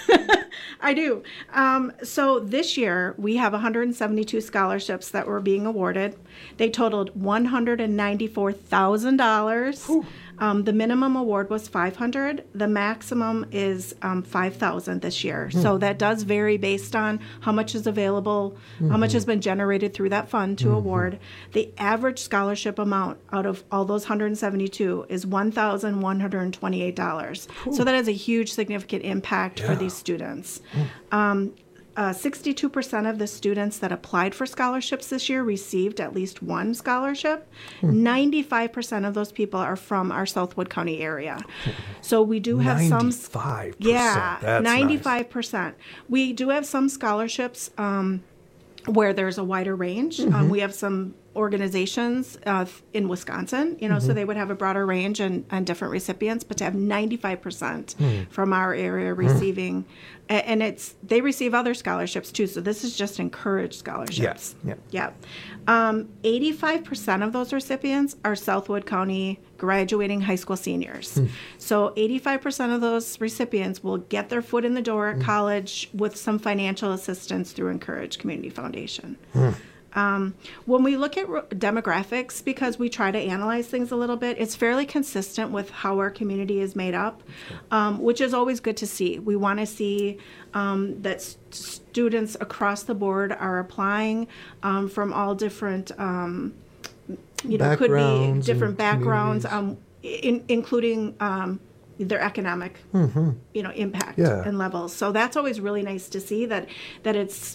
I do. Um, so this year, we have one hundred seventy-two scholarships that were being awarded. They totaled one hundred ninety-four thousand dollars. Um, the minimum award was five hundred dollars. The maximum is um, five thousand dollars this year. Hmm. So that does vary based on how much is available, how much Mhm. has been generated through that fund to Mhm. award. The average scholarship amount out of all those one hundred seventy-two is one thousand one hundred twenty-eight dollars. So that has a huge significant impact for Yeah. these students. Um, uh, sixty-two percent of the students that applied for scholarships this year received at least one scholarship. ninety-five percent of those people are from our Southwood County area. So we do have some. ninety-five percent. Yeah, That's ninety-five percent. We do have some scholarships um, where there's a wider range. Um, Mhm. we have some organizations uh, in Wisconsin, you know, so Mhm. they would have a broader range and, and different recipients, but to have ninety-five percent Hmm. from our area Hmm. receiving, a- and it's, they receive other scholarships too, so this is just encouraged scholarships. Yeah. Yeah. Um, eighty-five percent of those recipients are Southwood County graduating high school seniors. Hmm. So eighty-five percent of those recipients will get their foot in the door at Hmm. college with some financial assistance through Encourage Community Foundation. Hmm. Um, when we look at ro- demographics, because we try to analyze things a little bit, it's fairly consistent with how our community is made up, um, which is always good to see. We want to see um, that s- students across the board are applying um, from all different, um, you know, could be Backgrounds different and backgrounds, communities. um, in, including um, their economic, Mhm. you know, impact Yeah. and levels. So that's always really nice to see that that it's.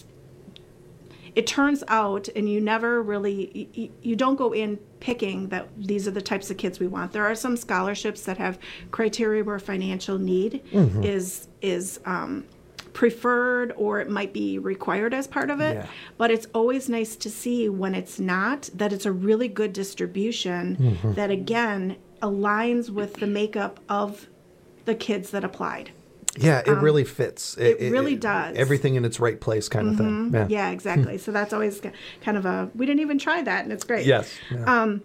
It turns out, and you never really, you, you don't go in picking that these are the types of kids we want. There are some scholarships that have criteria where financial need Mhm. is is um, preferred, or it might be required as part of it. Yeah. But it's always nice to see when it's not, that it's a really good distribution Mhm. that, again, aligns with the makeup of the kids that applied. Yeah, it Um, really fits. it really does. Everything in its right place, kind of thing. Mhm. Yeah, exactly. So that's always ki- kind of a, we didn't even try that, and it's great. Yes, yeah. Um,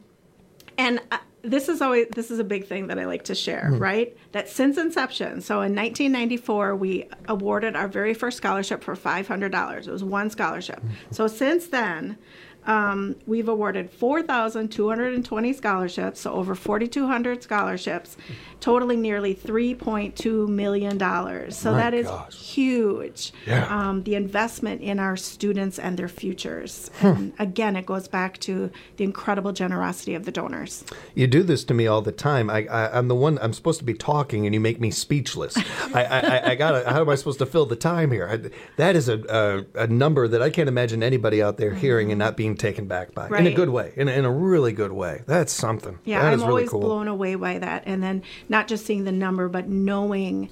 and uh, this is always, this is a big thing that I like to share, Mhm. right? That since inception, so in nineteen ninety-four, we awarded our very first scholarship for five hundred dollars. It was one scholarship. So since then, um, we've awarded four thousand two hundred twenty scholarships, so over forty-two hundred scholarships, totaling nearly three point two million dollars. So My that is gosh. huge. Yeah. Um, the investment in our students and their futures. Hmm. And again, it goes back to the incredible generosity of the donors. You do this to me all the time. I, I, I'm the one, I'm supposed to be talking and you make me speechless. I, I, I, I gotta, how am I supposed to fill the time here? I, that is a, a, a number that I can't imagine anybody out there hearing and not being taken back by. In a Right. good way, in a, in a really good way. That's something. Yeah, that I'm is really always cool. blown away by that. And then not just seeing the number, but knowing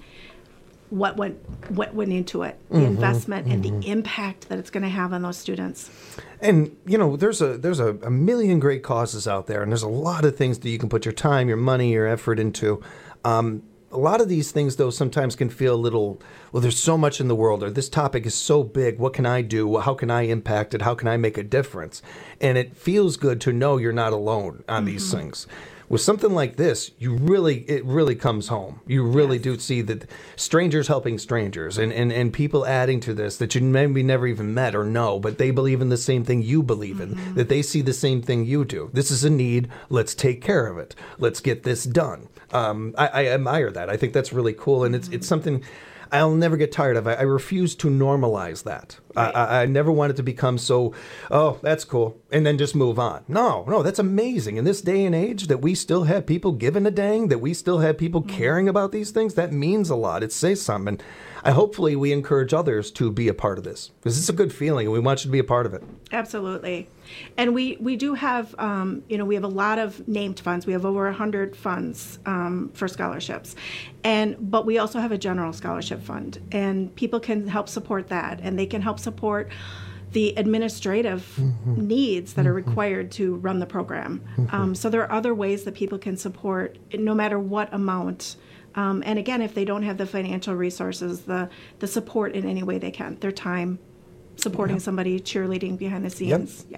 what went what went into it, the Mhm, investment and mhm. the impact that it's going to have on those students. And you know, there's a there's a, a million great causes out there, and there's a lot of things that you can put your time, your money, your effort into. Um, a lot of these things, though, sometimes can feel a little. Well, there's so much in the world, or this topic is so big. What can I do? How can I impact it? How can I make a difference? And it feels good to know you're not alone on these Mhm. things. With something like this, you really, it really comes home. You really do see that strangers helping strangers and, and, and people adding to this that you maybe never even met or know, but they believe in the same thing you believe in, that they see the same thing you do. This is a need. Let's take care of it. Let's get this done. Um, I, I admire that. I think that's really cool. And it's, it's something I'll never get tired of. I, I refuse to normalize that. I, I, I never want it to become so, oh, that's cool, and then just move on. No, no, that's amazing. In this day and age that we still have people giving a dang, that we still have people caring about these things, that means a lot. It says something. And I hopefully we encourage others to be a part of this, because it's a good feeling, and we want you to be a part of it. Absolutely. And we, we do have, um, you know, we have a lot of named funds. We have over one hundred funds um, for scholarships. And but we also have a general scholarship fund. And people can help support that. And they can help support the administrative Mhm. needs that are Mhm. required to run the program. Mhm. Um, so there are other ways that people can support, no matter what amount. Um, and again, if they don't have the financial resources, the, the support in any way they can, their time, supporting Yep. somebody, cheerleading behind the scenes. Yeah.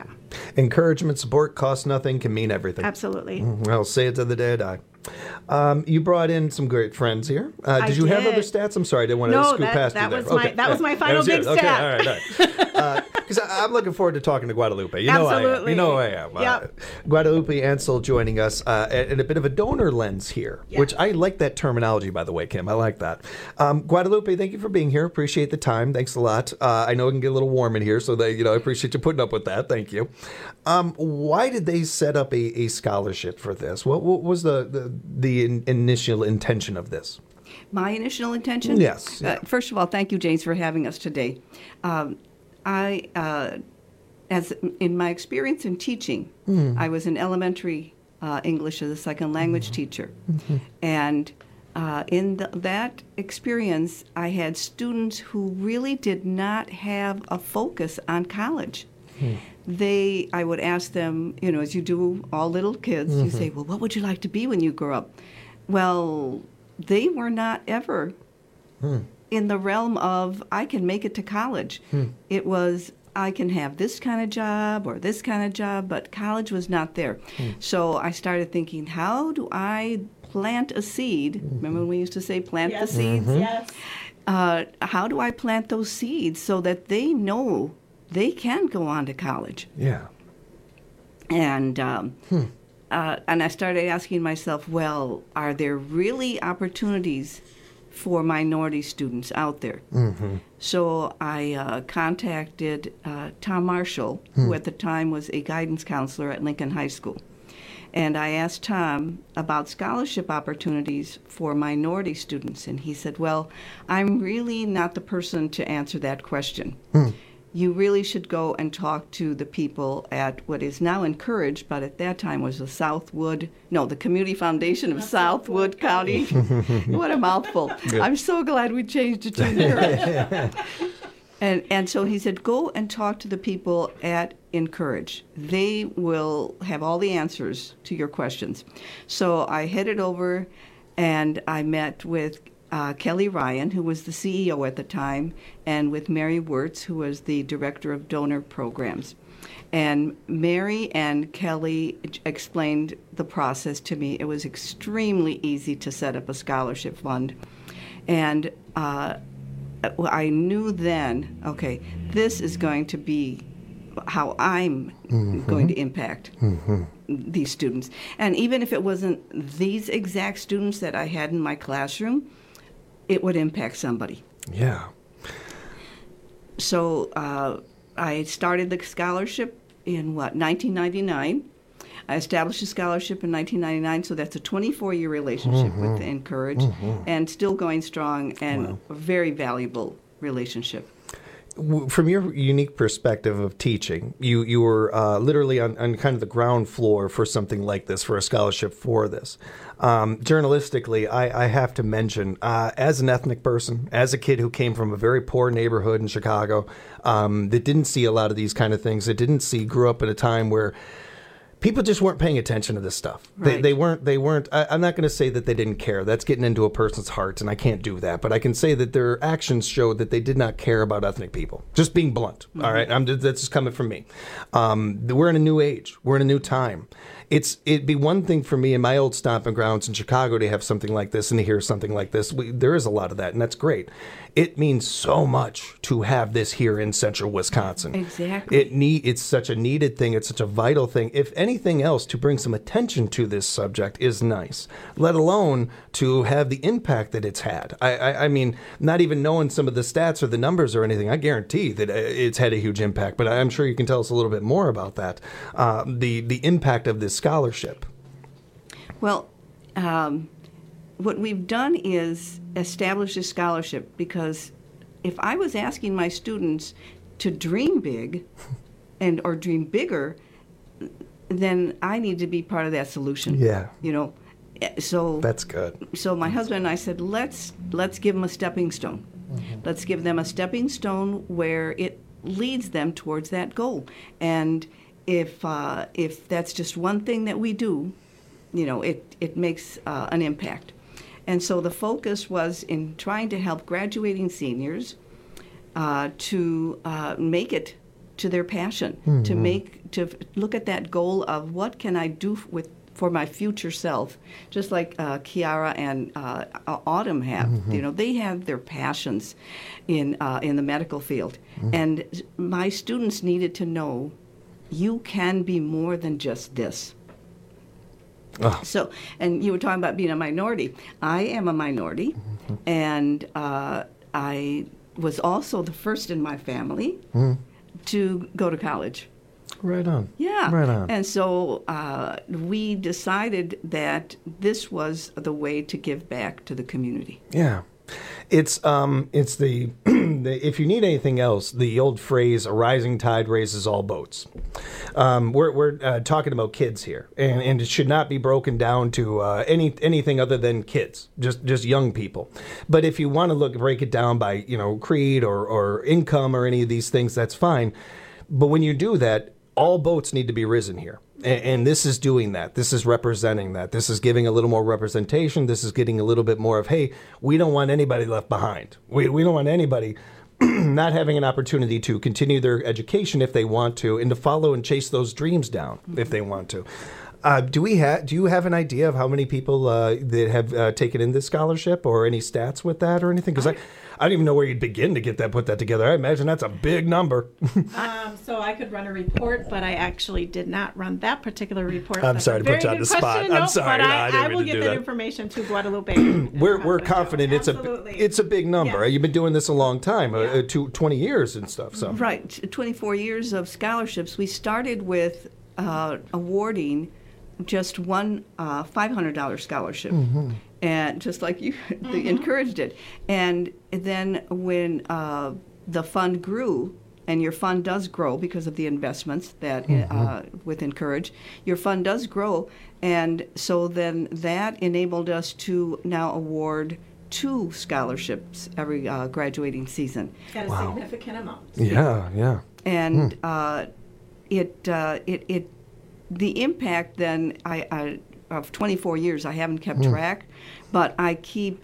Encouragement, support costs nothing, can mean everything. Absolutely. I'll say it to the day I die. Um, you brought in some great friends here. Uh, did I you have did. other stats? I'm sorry, I didn't want to No, scoot that- past that you there. was my- that was my final big Okay, stat. all right, all right. Because I'm looking forward to talking to Guadalupe. You know I am. Absolutely. You know I am. Uh, Yep. Guadalupe Ansel joining us uh, and a bit of a donor lens here, Yes. which I like that terminology, by the way, Kim. I like that. Um, Guadalupe, thank you for being here. Appreciate the time. Thanks a lot. Uh, I know it can get a little warm in here, so that, you know, I appreciate you putting up with that. Thank you. Um, why did they set up a, a scholarship for this? What, what was the, the, the in, initial intention of this? My initial intention? Yes, yeah. Uh, first of all, thank you, James, for having us today. Um, I, uh, as in my experience in teaching, Mm. I was an elementary uh, English as a second language teacher. Mm-hmm. And uh, in the, that experience, I had students who really did not have a focus on college. Hmm. They, I would ask them, you know, as you do all little kids, you Mhm. say, well, what would you like to be when you grow up? Well, they were not ever Hmm. in the realm of, I can make it to college. Hmm. It was, I can have this kind of job or this kind of job, but college was not there. Hmm. So I started thinking, how do I plant a seed? Mm-hmm. Remember when we used to say plant Yes. the seeds? Mhm. Yes. Uh, how do I plant those seeds so that they know they can go on to college? Yeah. And um, Hmm. uh, and I started asking myself, well, are there really opportunities for minority students out there? Mm-hmm. So I uh, contacted uh, Tom Marshall, Hmm. who at the time was a guidance counselor at Lincoln High School. And I asked Tom about scholarship opportunities for minority students. And he said, well, I'm really not the person to answer that question. Hmm. You really should go and talk to the people at what is now Encourage, but at that time was the Southwood, no, the Community Foundation of Southwood County. What a mouthful. Good. I'm so glad we changed it to Encourage. And, and so he said, go and talk to the people at Encourage. They will have all the answers to your questions. So I headed over and I met with uh, Kelly Ryan, who was the C E O at the time, and with Mary Wirtz, who was the director of donor programs. And Mary and Kelly explained the process to me. It was extremely easy to set up a scholarship fund. And uh, well, I knew then, okay, this is going to be how I'm Mhm. going to impact Mhm. these students. And even if it wasn't these exact students that I had in my classroom, it would impact somebody. Yeah. So uh, I started the scholarship in, what, nineteen ninety-nine. I established a scholarship in nineteen ninety-nine, so that's a twenty-four year relationship Mhm. with Encourage, Mhm. and still going strong, and Wow. a very valuable relationship. W- From your unique perspective of teaching, you you were uh, literally on, on kind of the ground floor for something like this, for a scholarship for this. Um, journalistically, I, I have to mention, uh, as an ethnic person, as a kid who came from a very poor neighborhood in Chicago, um, that didn't see a lot of these kind of things, that didn't see, grew up at a time where people just weren't paying attention to this stuff. They, Right. they weren't. They weren't. I, I'm not going to say that they didn't care. That's getting into a person's heart, and I can't do that. But I can say that their actions showed that they did not care about ethnic people. Just being blunt. Mm-hmm. All right, I'm, that's just coming from me. Um, we're in a new age. We're in a new time. It's it'd be one thing for me in my old stomping grounds in Chicago to have something like this and to hear something like this. We, there is a lot of that, and that's great. It means so much to have this here in central Wisconsin. Exactly. It need it's such a needed thing. It's such a vital thing. If anything else, to bring some attention to this subject is nice. Let alone to have the impact that it's had. I, I, I mean, not even knowing some of the stats or the numbers or anything, I guarantee that it's had a huge impact. But I'm sure you can tell us a little bit more about that. Uh, the the impact of this scholarship. Well, um, what we've done is establish a scholarship, because if I was asking my students to dream big and or dream bigger, then I need to be part of that solution. Yeah. You know, so That's good. so my husband and I said, let's let's give them a stepping stone. Let's give them a stepping stone where it leads them towards that goal. And if uh, if that's just one thing that we do, you know, it it makes uh, an impact. And so the focus was in trying to help graduating seniors uh, to uh, make it to their passion, Mhm. to make to f- look at that goal of what can I do f- with for my future self, just like uh, Kiara and uh, Autumn have. Mhm. You know, they have their passions in uh, in the medical field, and my students needed to know you can be more than just this. Oh. So, and you were talking about being a minority. I am a minority, and uh, I was also the first in my family Mm. to go to college. Right on. Yeah. Right on. And so uh, we decided that this was the way to give back to the community. Yeah. It's um it's the, the if you need anything else, the old phrase "a rising tide raises all boats." Um, we're we're uh, talking about kids here, and, and it should not be broken down to uh, any anything other than kids, just just young people. But if you want to look break it down by you know creed or or income or any of these things, that's fine. But when you do that, all boats need to be risen here. And, and this is doing that. This is representing that. This is giving a little more representation. This is getting a little bit more of, hey, we don't want anybody left behind. We, we don't want anybody not having an opportunity to continue their education if they want to, and to follow and chase those dreams down if they want to. Uh, do we have? Do you have an idea of how many people uh, that have uh, taken in this scholarship, or any stats with that, or anything? Because I, I don't even know where you'd begin to get that put that together. I imagine that's a big number. um, so I could run a report, but I actually did not run that particular report. I'm That's sorry a to put very you on good the spot. question. I'm No, sorry. But No, I I, didn't I mean will to get do that, that. information to Guadalupe. we're we're confident it's a Absolutely. it's a big number. Yes. You've been doing this a long time, uh, uh, to twenty years and stuff. So Right, t- twenty-four years of scholarships. We started with uh, awarding just one uh, five hundred dollars scholarship. Mhm. And just like you they encouraged it. And then when uh, the fund grew, and your fund does grow because of the investments that Mhm. uh, with Encourage, your fund does grow. And so then that enabled us to now award two scholarships every uh, graduating season. At a Wow. significant amount. yeah, yeah. And Hmm. uh, it, uh, it it the impact then I, I of twenty-four years I haven't kept Hmm. track, but I keep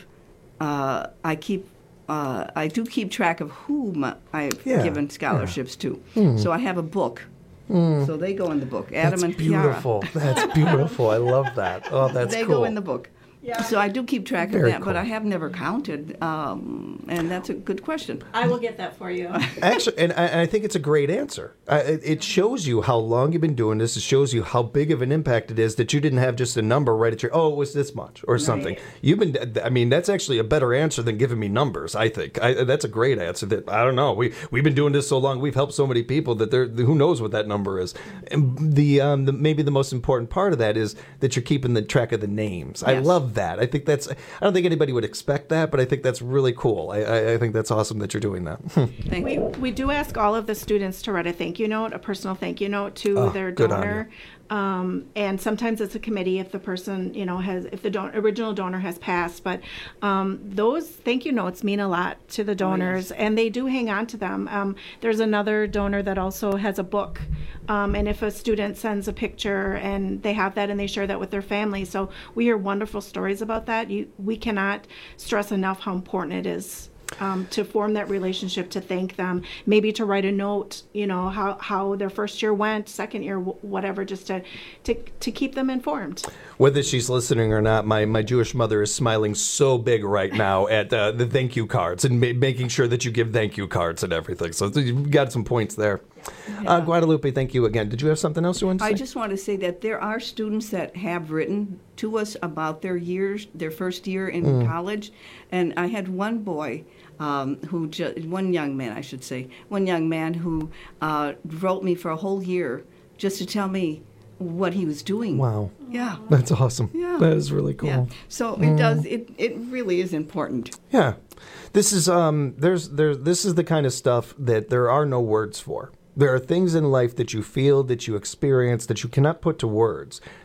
uh, I keep uh, I do keep track of whom I've Yeah, given scholarships to. Hmm. So I have a book. Hmm. So they go in the book. Adam That's and beautiful. Kiara. That's beautiful. I love that. Oh, that's they cool. go in the book. So I do keep track Very of that, but cool. I have never counted, um, and that's a good question. I will get that for you. Actually, and I, and I think it's a great answer. Uh, it, it shows you how long you've been doing this. It shows you how big of an impact it is that you didn't have just a number right at your, oh, it was this much or something. Right. You've been, I mean, that's actually a better answer than giving me numbers, I think. I, that's a great answer that, I don't know, we, we've been doing this so long, we've helped so many people that they're, who knows what that number is. And the, um, the maybe the most important part of that is that you're keeping the track of the names. I Yes. love that. I think that's, I don't think anybody would expect that, but I think that's really cool. I, I, I think that's awesome that you're doing that. Thank we, you. we do ask all of the students to write a thank you note, a personal thank you note to Oh, their good on donor. Um, and sometimes it's a committee if the person, you know, has, if the don- original donor has passed. But um, those thank you notes mean a lot to the donors, and they do hang on to them. Um, there's another donor that also has a book. Um, and if a student sends a picture and they have that and they share that with their family. So we hear wonderful stories about that. You, we cannot stress enough how important it is um, to form that relationship, to thank them, maybe to write a note, you know, how, how their first year went, second year, wh- whatever, just to, to, to keep them informed. Whether she's listening or not, my, my Jewish mother is smiling so big right now at uh, the thank you cards and ma- making sure that you give thank you cards and everything. So you've got some points there. Uh, Guadalupe, thank you again. Did you have something else you wanted to I say? just want to say that there are students that have written to us about their years, their first year in Mm. college, and I had one boy um, who, ju- one young man, I should say, one young man who uh, wrote me for a whole year just to tell me what he was doing. Wow. Yeah. That's awesome. Yeah. That is really cool. Yeah. So Mm. it does. It it really is important. Yeah. This is um there's there's this is the kind of stuff that there are no words for. There are things in life that you feel, that you experience, that you cannot put to words.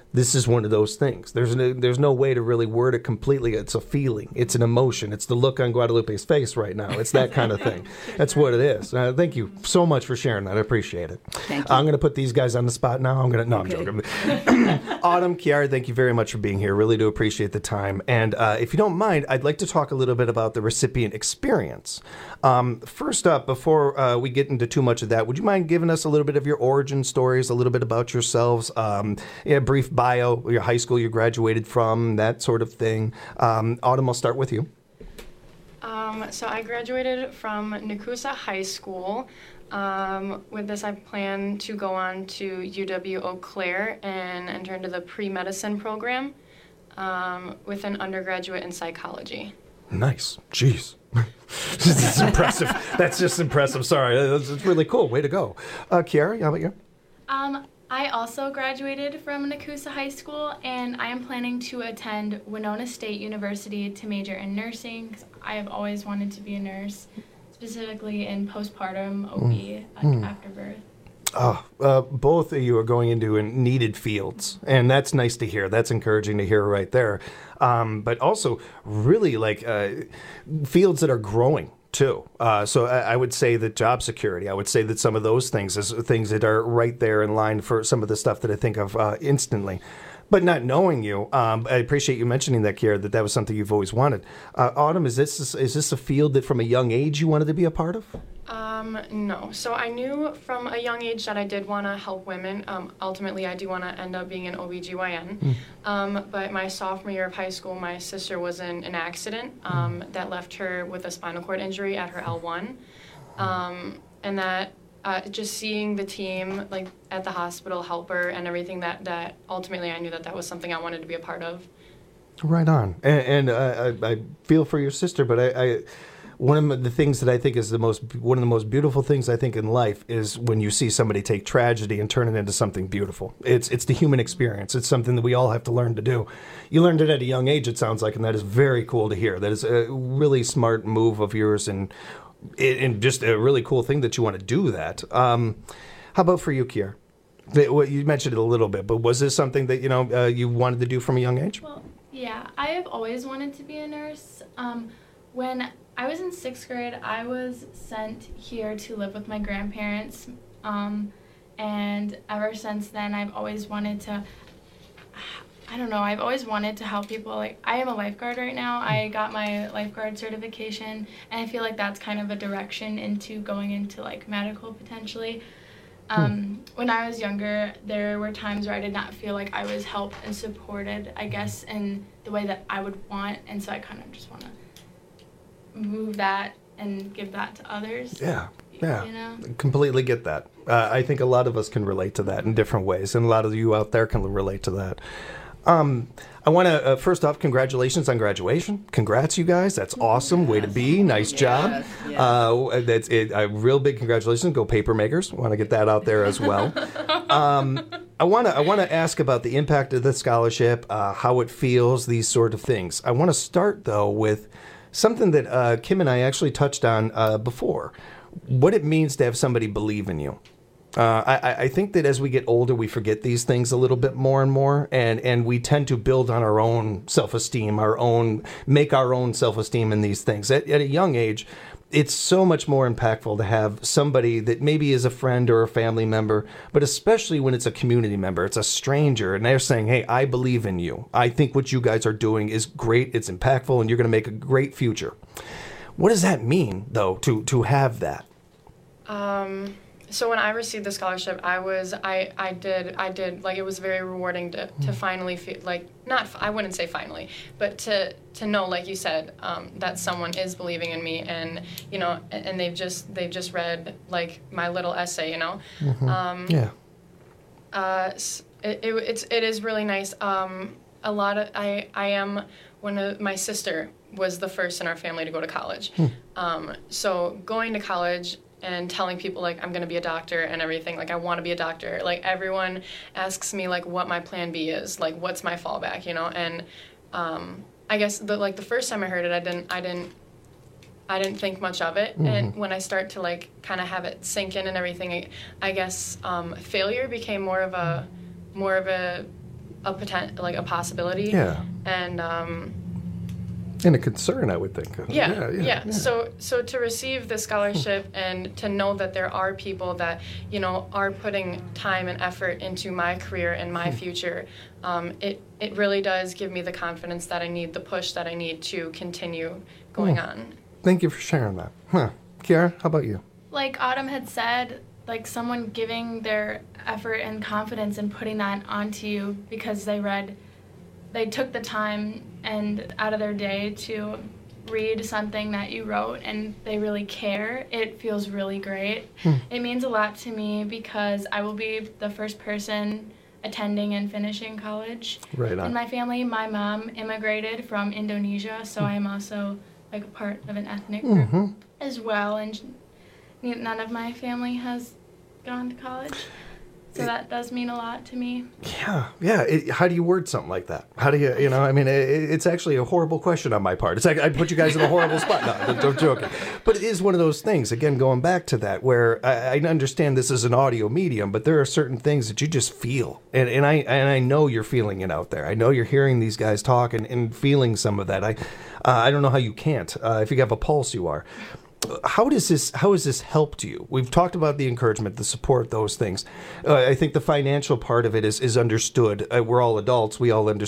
This is one of those things. There's no, there's no way to really word it completely. It's a feeling. It's an emotion. It's the look on Guadalupe's face right now. It's that kind of thing. That's what it is. Uh, thank you so much for sharing that. I appreciate it. Thank you. I'm going to put these guys on the spot now. I'm going to, no, Okay. I'm joking. Autumn, Kiara, thank you very much for being here. Really do appreciate the time. And uh, if you don't mind, I'd like to talk a little bit about the recipient experience. Um, first up, before uh, we get into too much of that, would you mind giving us a little bit of your origin stories, a little bit about yourselves, um, yeah, a brief bio, your high school you graduated from, that sort of thing. Um, Autumn, I'll start with you. Um, so I graduated from Nakusa High School. Um, with this, I plan to go on to U W Eau Claire and enter into the pre-medicine program um, with an undergraduate in psychology. Nice. Jeez. This is impressive. That's just impressive. Sorry. That's, that's really cool. Way to go. Uh, Kiara, how about you? Um, I also graduated from Nakusa High School, and I am planning to attend Winona State University to major in nursing, 'cause I have always wanted to be a nurse, specifically in postpartum O B Mm. Mm. after birth. Oh, uh, both of you are going into needed fields, and that's nice to hear. That's encouraging to hear right there. Um, but also, really like uh, fields that are growing too. Uh, so I, I would say that job security. I would say that some of those things is things that are right there in line for some of the stuff that I think of uh, instantly. But not knowing you, um, I appreciate you mentioning that, Kiara, that that was something you've always wanted. Uh, Autumn, is this is this a field that from a young age you wanted to be a part of? Um, no. So I knew from a young age that I did want to help women. Um, ultimately, I do want to end up being an O B G Y N. Mm. Um, but my sophomore year of high school, my sister was in an accident um, that left her with a spinal cord injury at her L one. Um, and that uh, just seeing the team like at the hospital help her and everything, that, that ultimately I knew that that was something I wanted to be a part of. Right on. And, and uh, I, I feel for your sister, but I, I one of the things that I think is the most one of the most beautiful things I think in life is when you see somebody take tragedy and turn it into something beautiful. It's it's the human experience. It's something that we all have to learn to do. You learned it at a young age, it sounds like, and that is very cool to hear. That is a really smart move of yours, and and just a really cool thing that you want to do that. Um, how about for you, Kiara? What you mentioned it a little bit, but was this something that you know uh, you wanted to do from a young age? Well, yeah, I have always wanted to be a nurse. Um, when I was in sixth grade, I was sent here to live with my grandparents, um, and ever since then, I've always wanted to, I don't know, I've always wanted to help people. Like, I am a lifeguard right now. I got my lifeguard certification, and I feel like that's kind of a direction into going into, like, medical potentially. Um, when I was younger, there were times where I did not feel like I was helped and supported, I guess, in the way that I would want, and so I kind of just want to move that and give that to others. Yeah, yeah, you know? Completely get that. Uh, I think a lot of us can relate to that in different ways, and a lot of you out there can relate to that. Um, I want to, uh, first off, congratulations on graduation. Congrats, you guys. That's awesome. Way to be. Nice job. Yes, yes. Uh, that's it. A real big congratulations. Go Papermakers. Want to get that out there as well. Um, I want to I want to ask about the impact of the scholarship, uh, how it feels, these sort of things. I want to start, though, with something that uh, Kim and I actually touched on uh, before. What it means to have somebody believe in you. Uh, I, I think that as we get older, we forget these things a little bit more and more, and, and we tend to build on our own self-esteem, our own, make our own self-esteem in these things. At, at a young age, it's so much more impactful to have somebody that maybe is a friend or a family member, but especially when it's a community member, it's a stranger, and they're saying, hey, I believe in you. I think what you guys are doing is great, it's impactful, and you're going to make a great future. What does that mean, though, to, to have that? Um... So when I received the scholarship, I was, I, I did, I did, like, it was very rewarding to, to finally feel, like, not, I wouldn't say finally, but to, to know, like you said, um, that someone is believing in me, and, you know, and, and they've just, they've just read, like, my little essay, you know? Mm-hmm. Um, yeah. Uh, it, it, it's, it is really nice. Um, a lot of, I, I am, one of, my sister was the first in our family to go to college. Hmm. Um, so going to college and telling people, like, I'm going to be a doctor and everything, like, I want to be a doctor. Like, everyone asks me, like, what my plan B is, like, what's my fallback, you know? And um, I guess, the, like, the first time I heard it, I didn't, I didn't, I didn't think much of it. Mm-hmm. And when I start to, like, kind of have it sink in and everything, I, I guess um, failure became more of a, more of a a potent, like a possibility. Yeah. And um, And a concern, I would think. yeah, yeah, yeah, yeah. So, so to receive the scholarship and to know that there are people that, you know, are putting time and effort into my career and my future, um, it it really does give me the confidence that I need, the push that I need to continue going Hmm. on. Thank you for sharing that. Huh. Kiara, how about you? Like Autumn had said, like someone giving their effort and confidence and putting that onto you because they read, they took the time and out of their day to read something that you wrote and they really care. It feels really great. Hmm. It means a lot to me because I will be the first person attending and finishing college. Right on. In my family, my mom immigrated from Indonesia, so I am also like a part of an ethnic group Mhm. as well, and none of my family has gone to college, so that does mean a lot to me. Yeah, yeah. It, how do you word something like that? How do you, you know, I mean, it, it's actually a horrible question on my part. It's like I put you guys in a horrible spot. No, I'm joking. But it is one of those things, again, going back to that, where I, I understand this is an audio medium, but there are certain things that you just feel. And, and I and I know you're feeling it out there. I know you're hearing these guys talk and, and feeling some of that. I, uh, I don't know how you can't. Uh, if you have a pulse, you are. How does this? How has this helped you? We've talked about the encouragement, the support, those things. Uh, I think the financial part of it is is understood. Uh, we're all adults. We all understand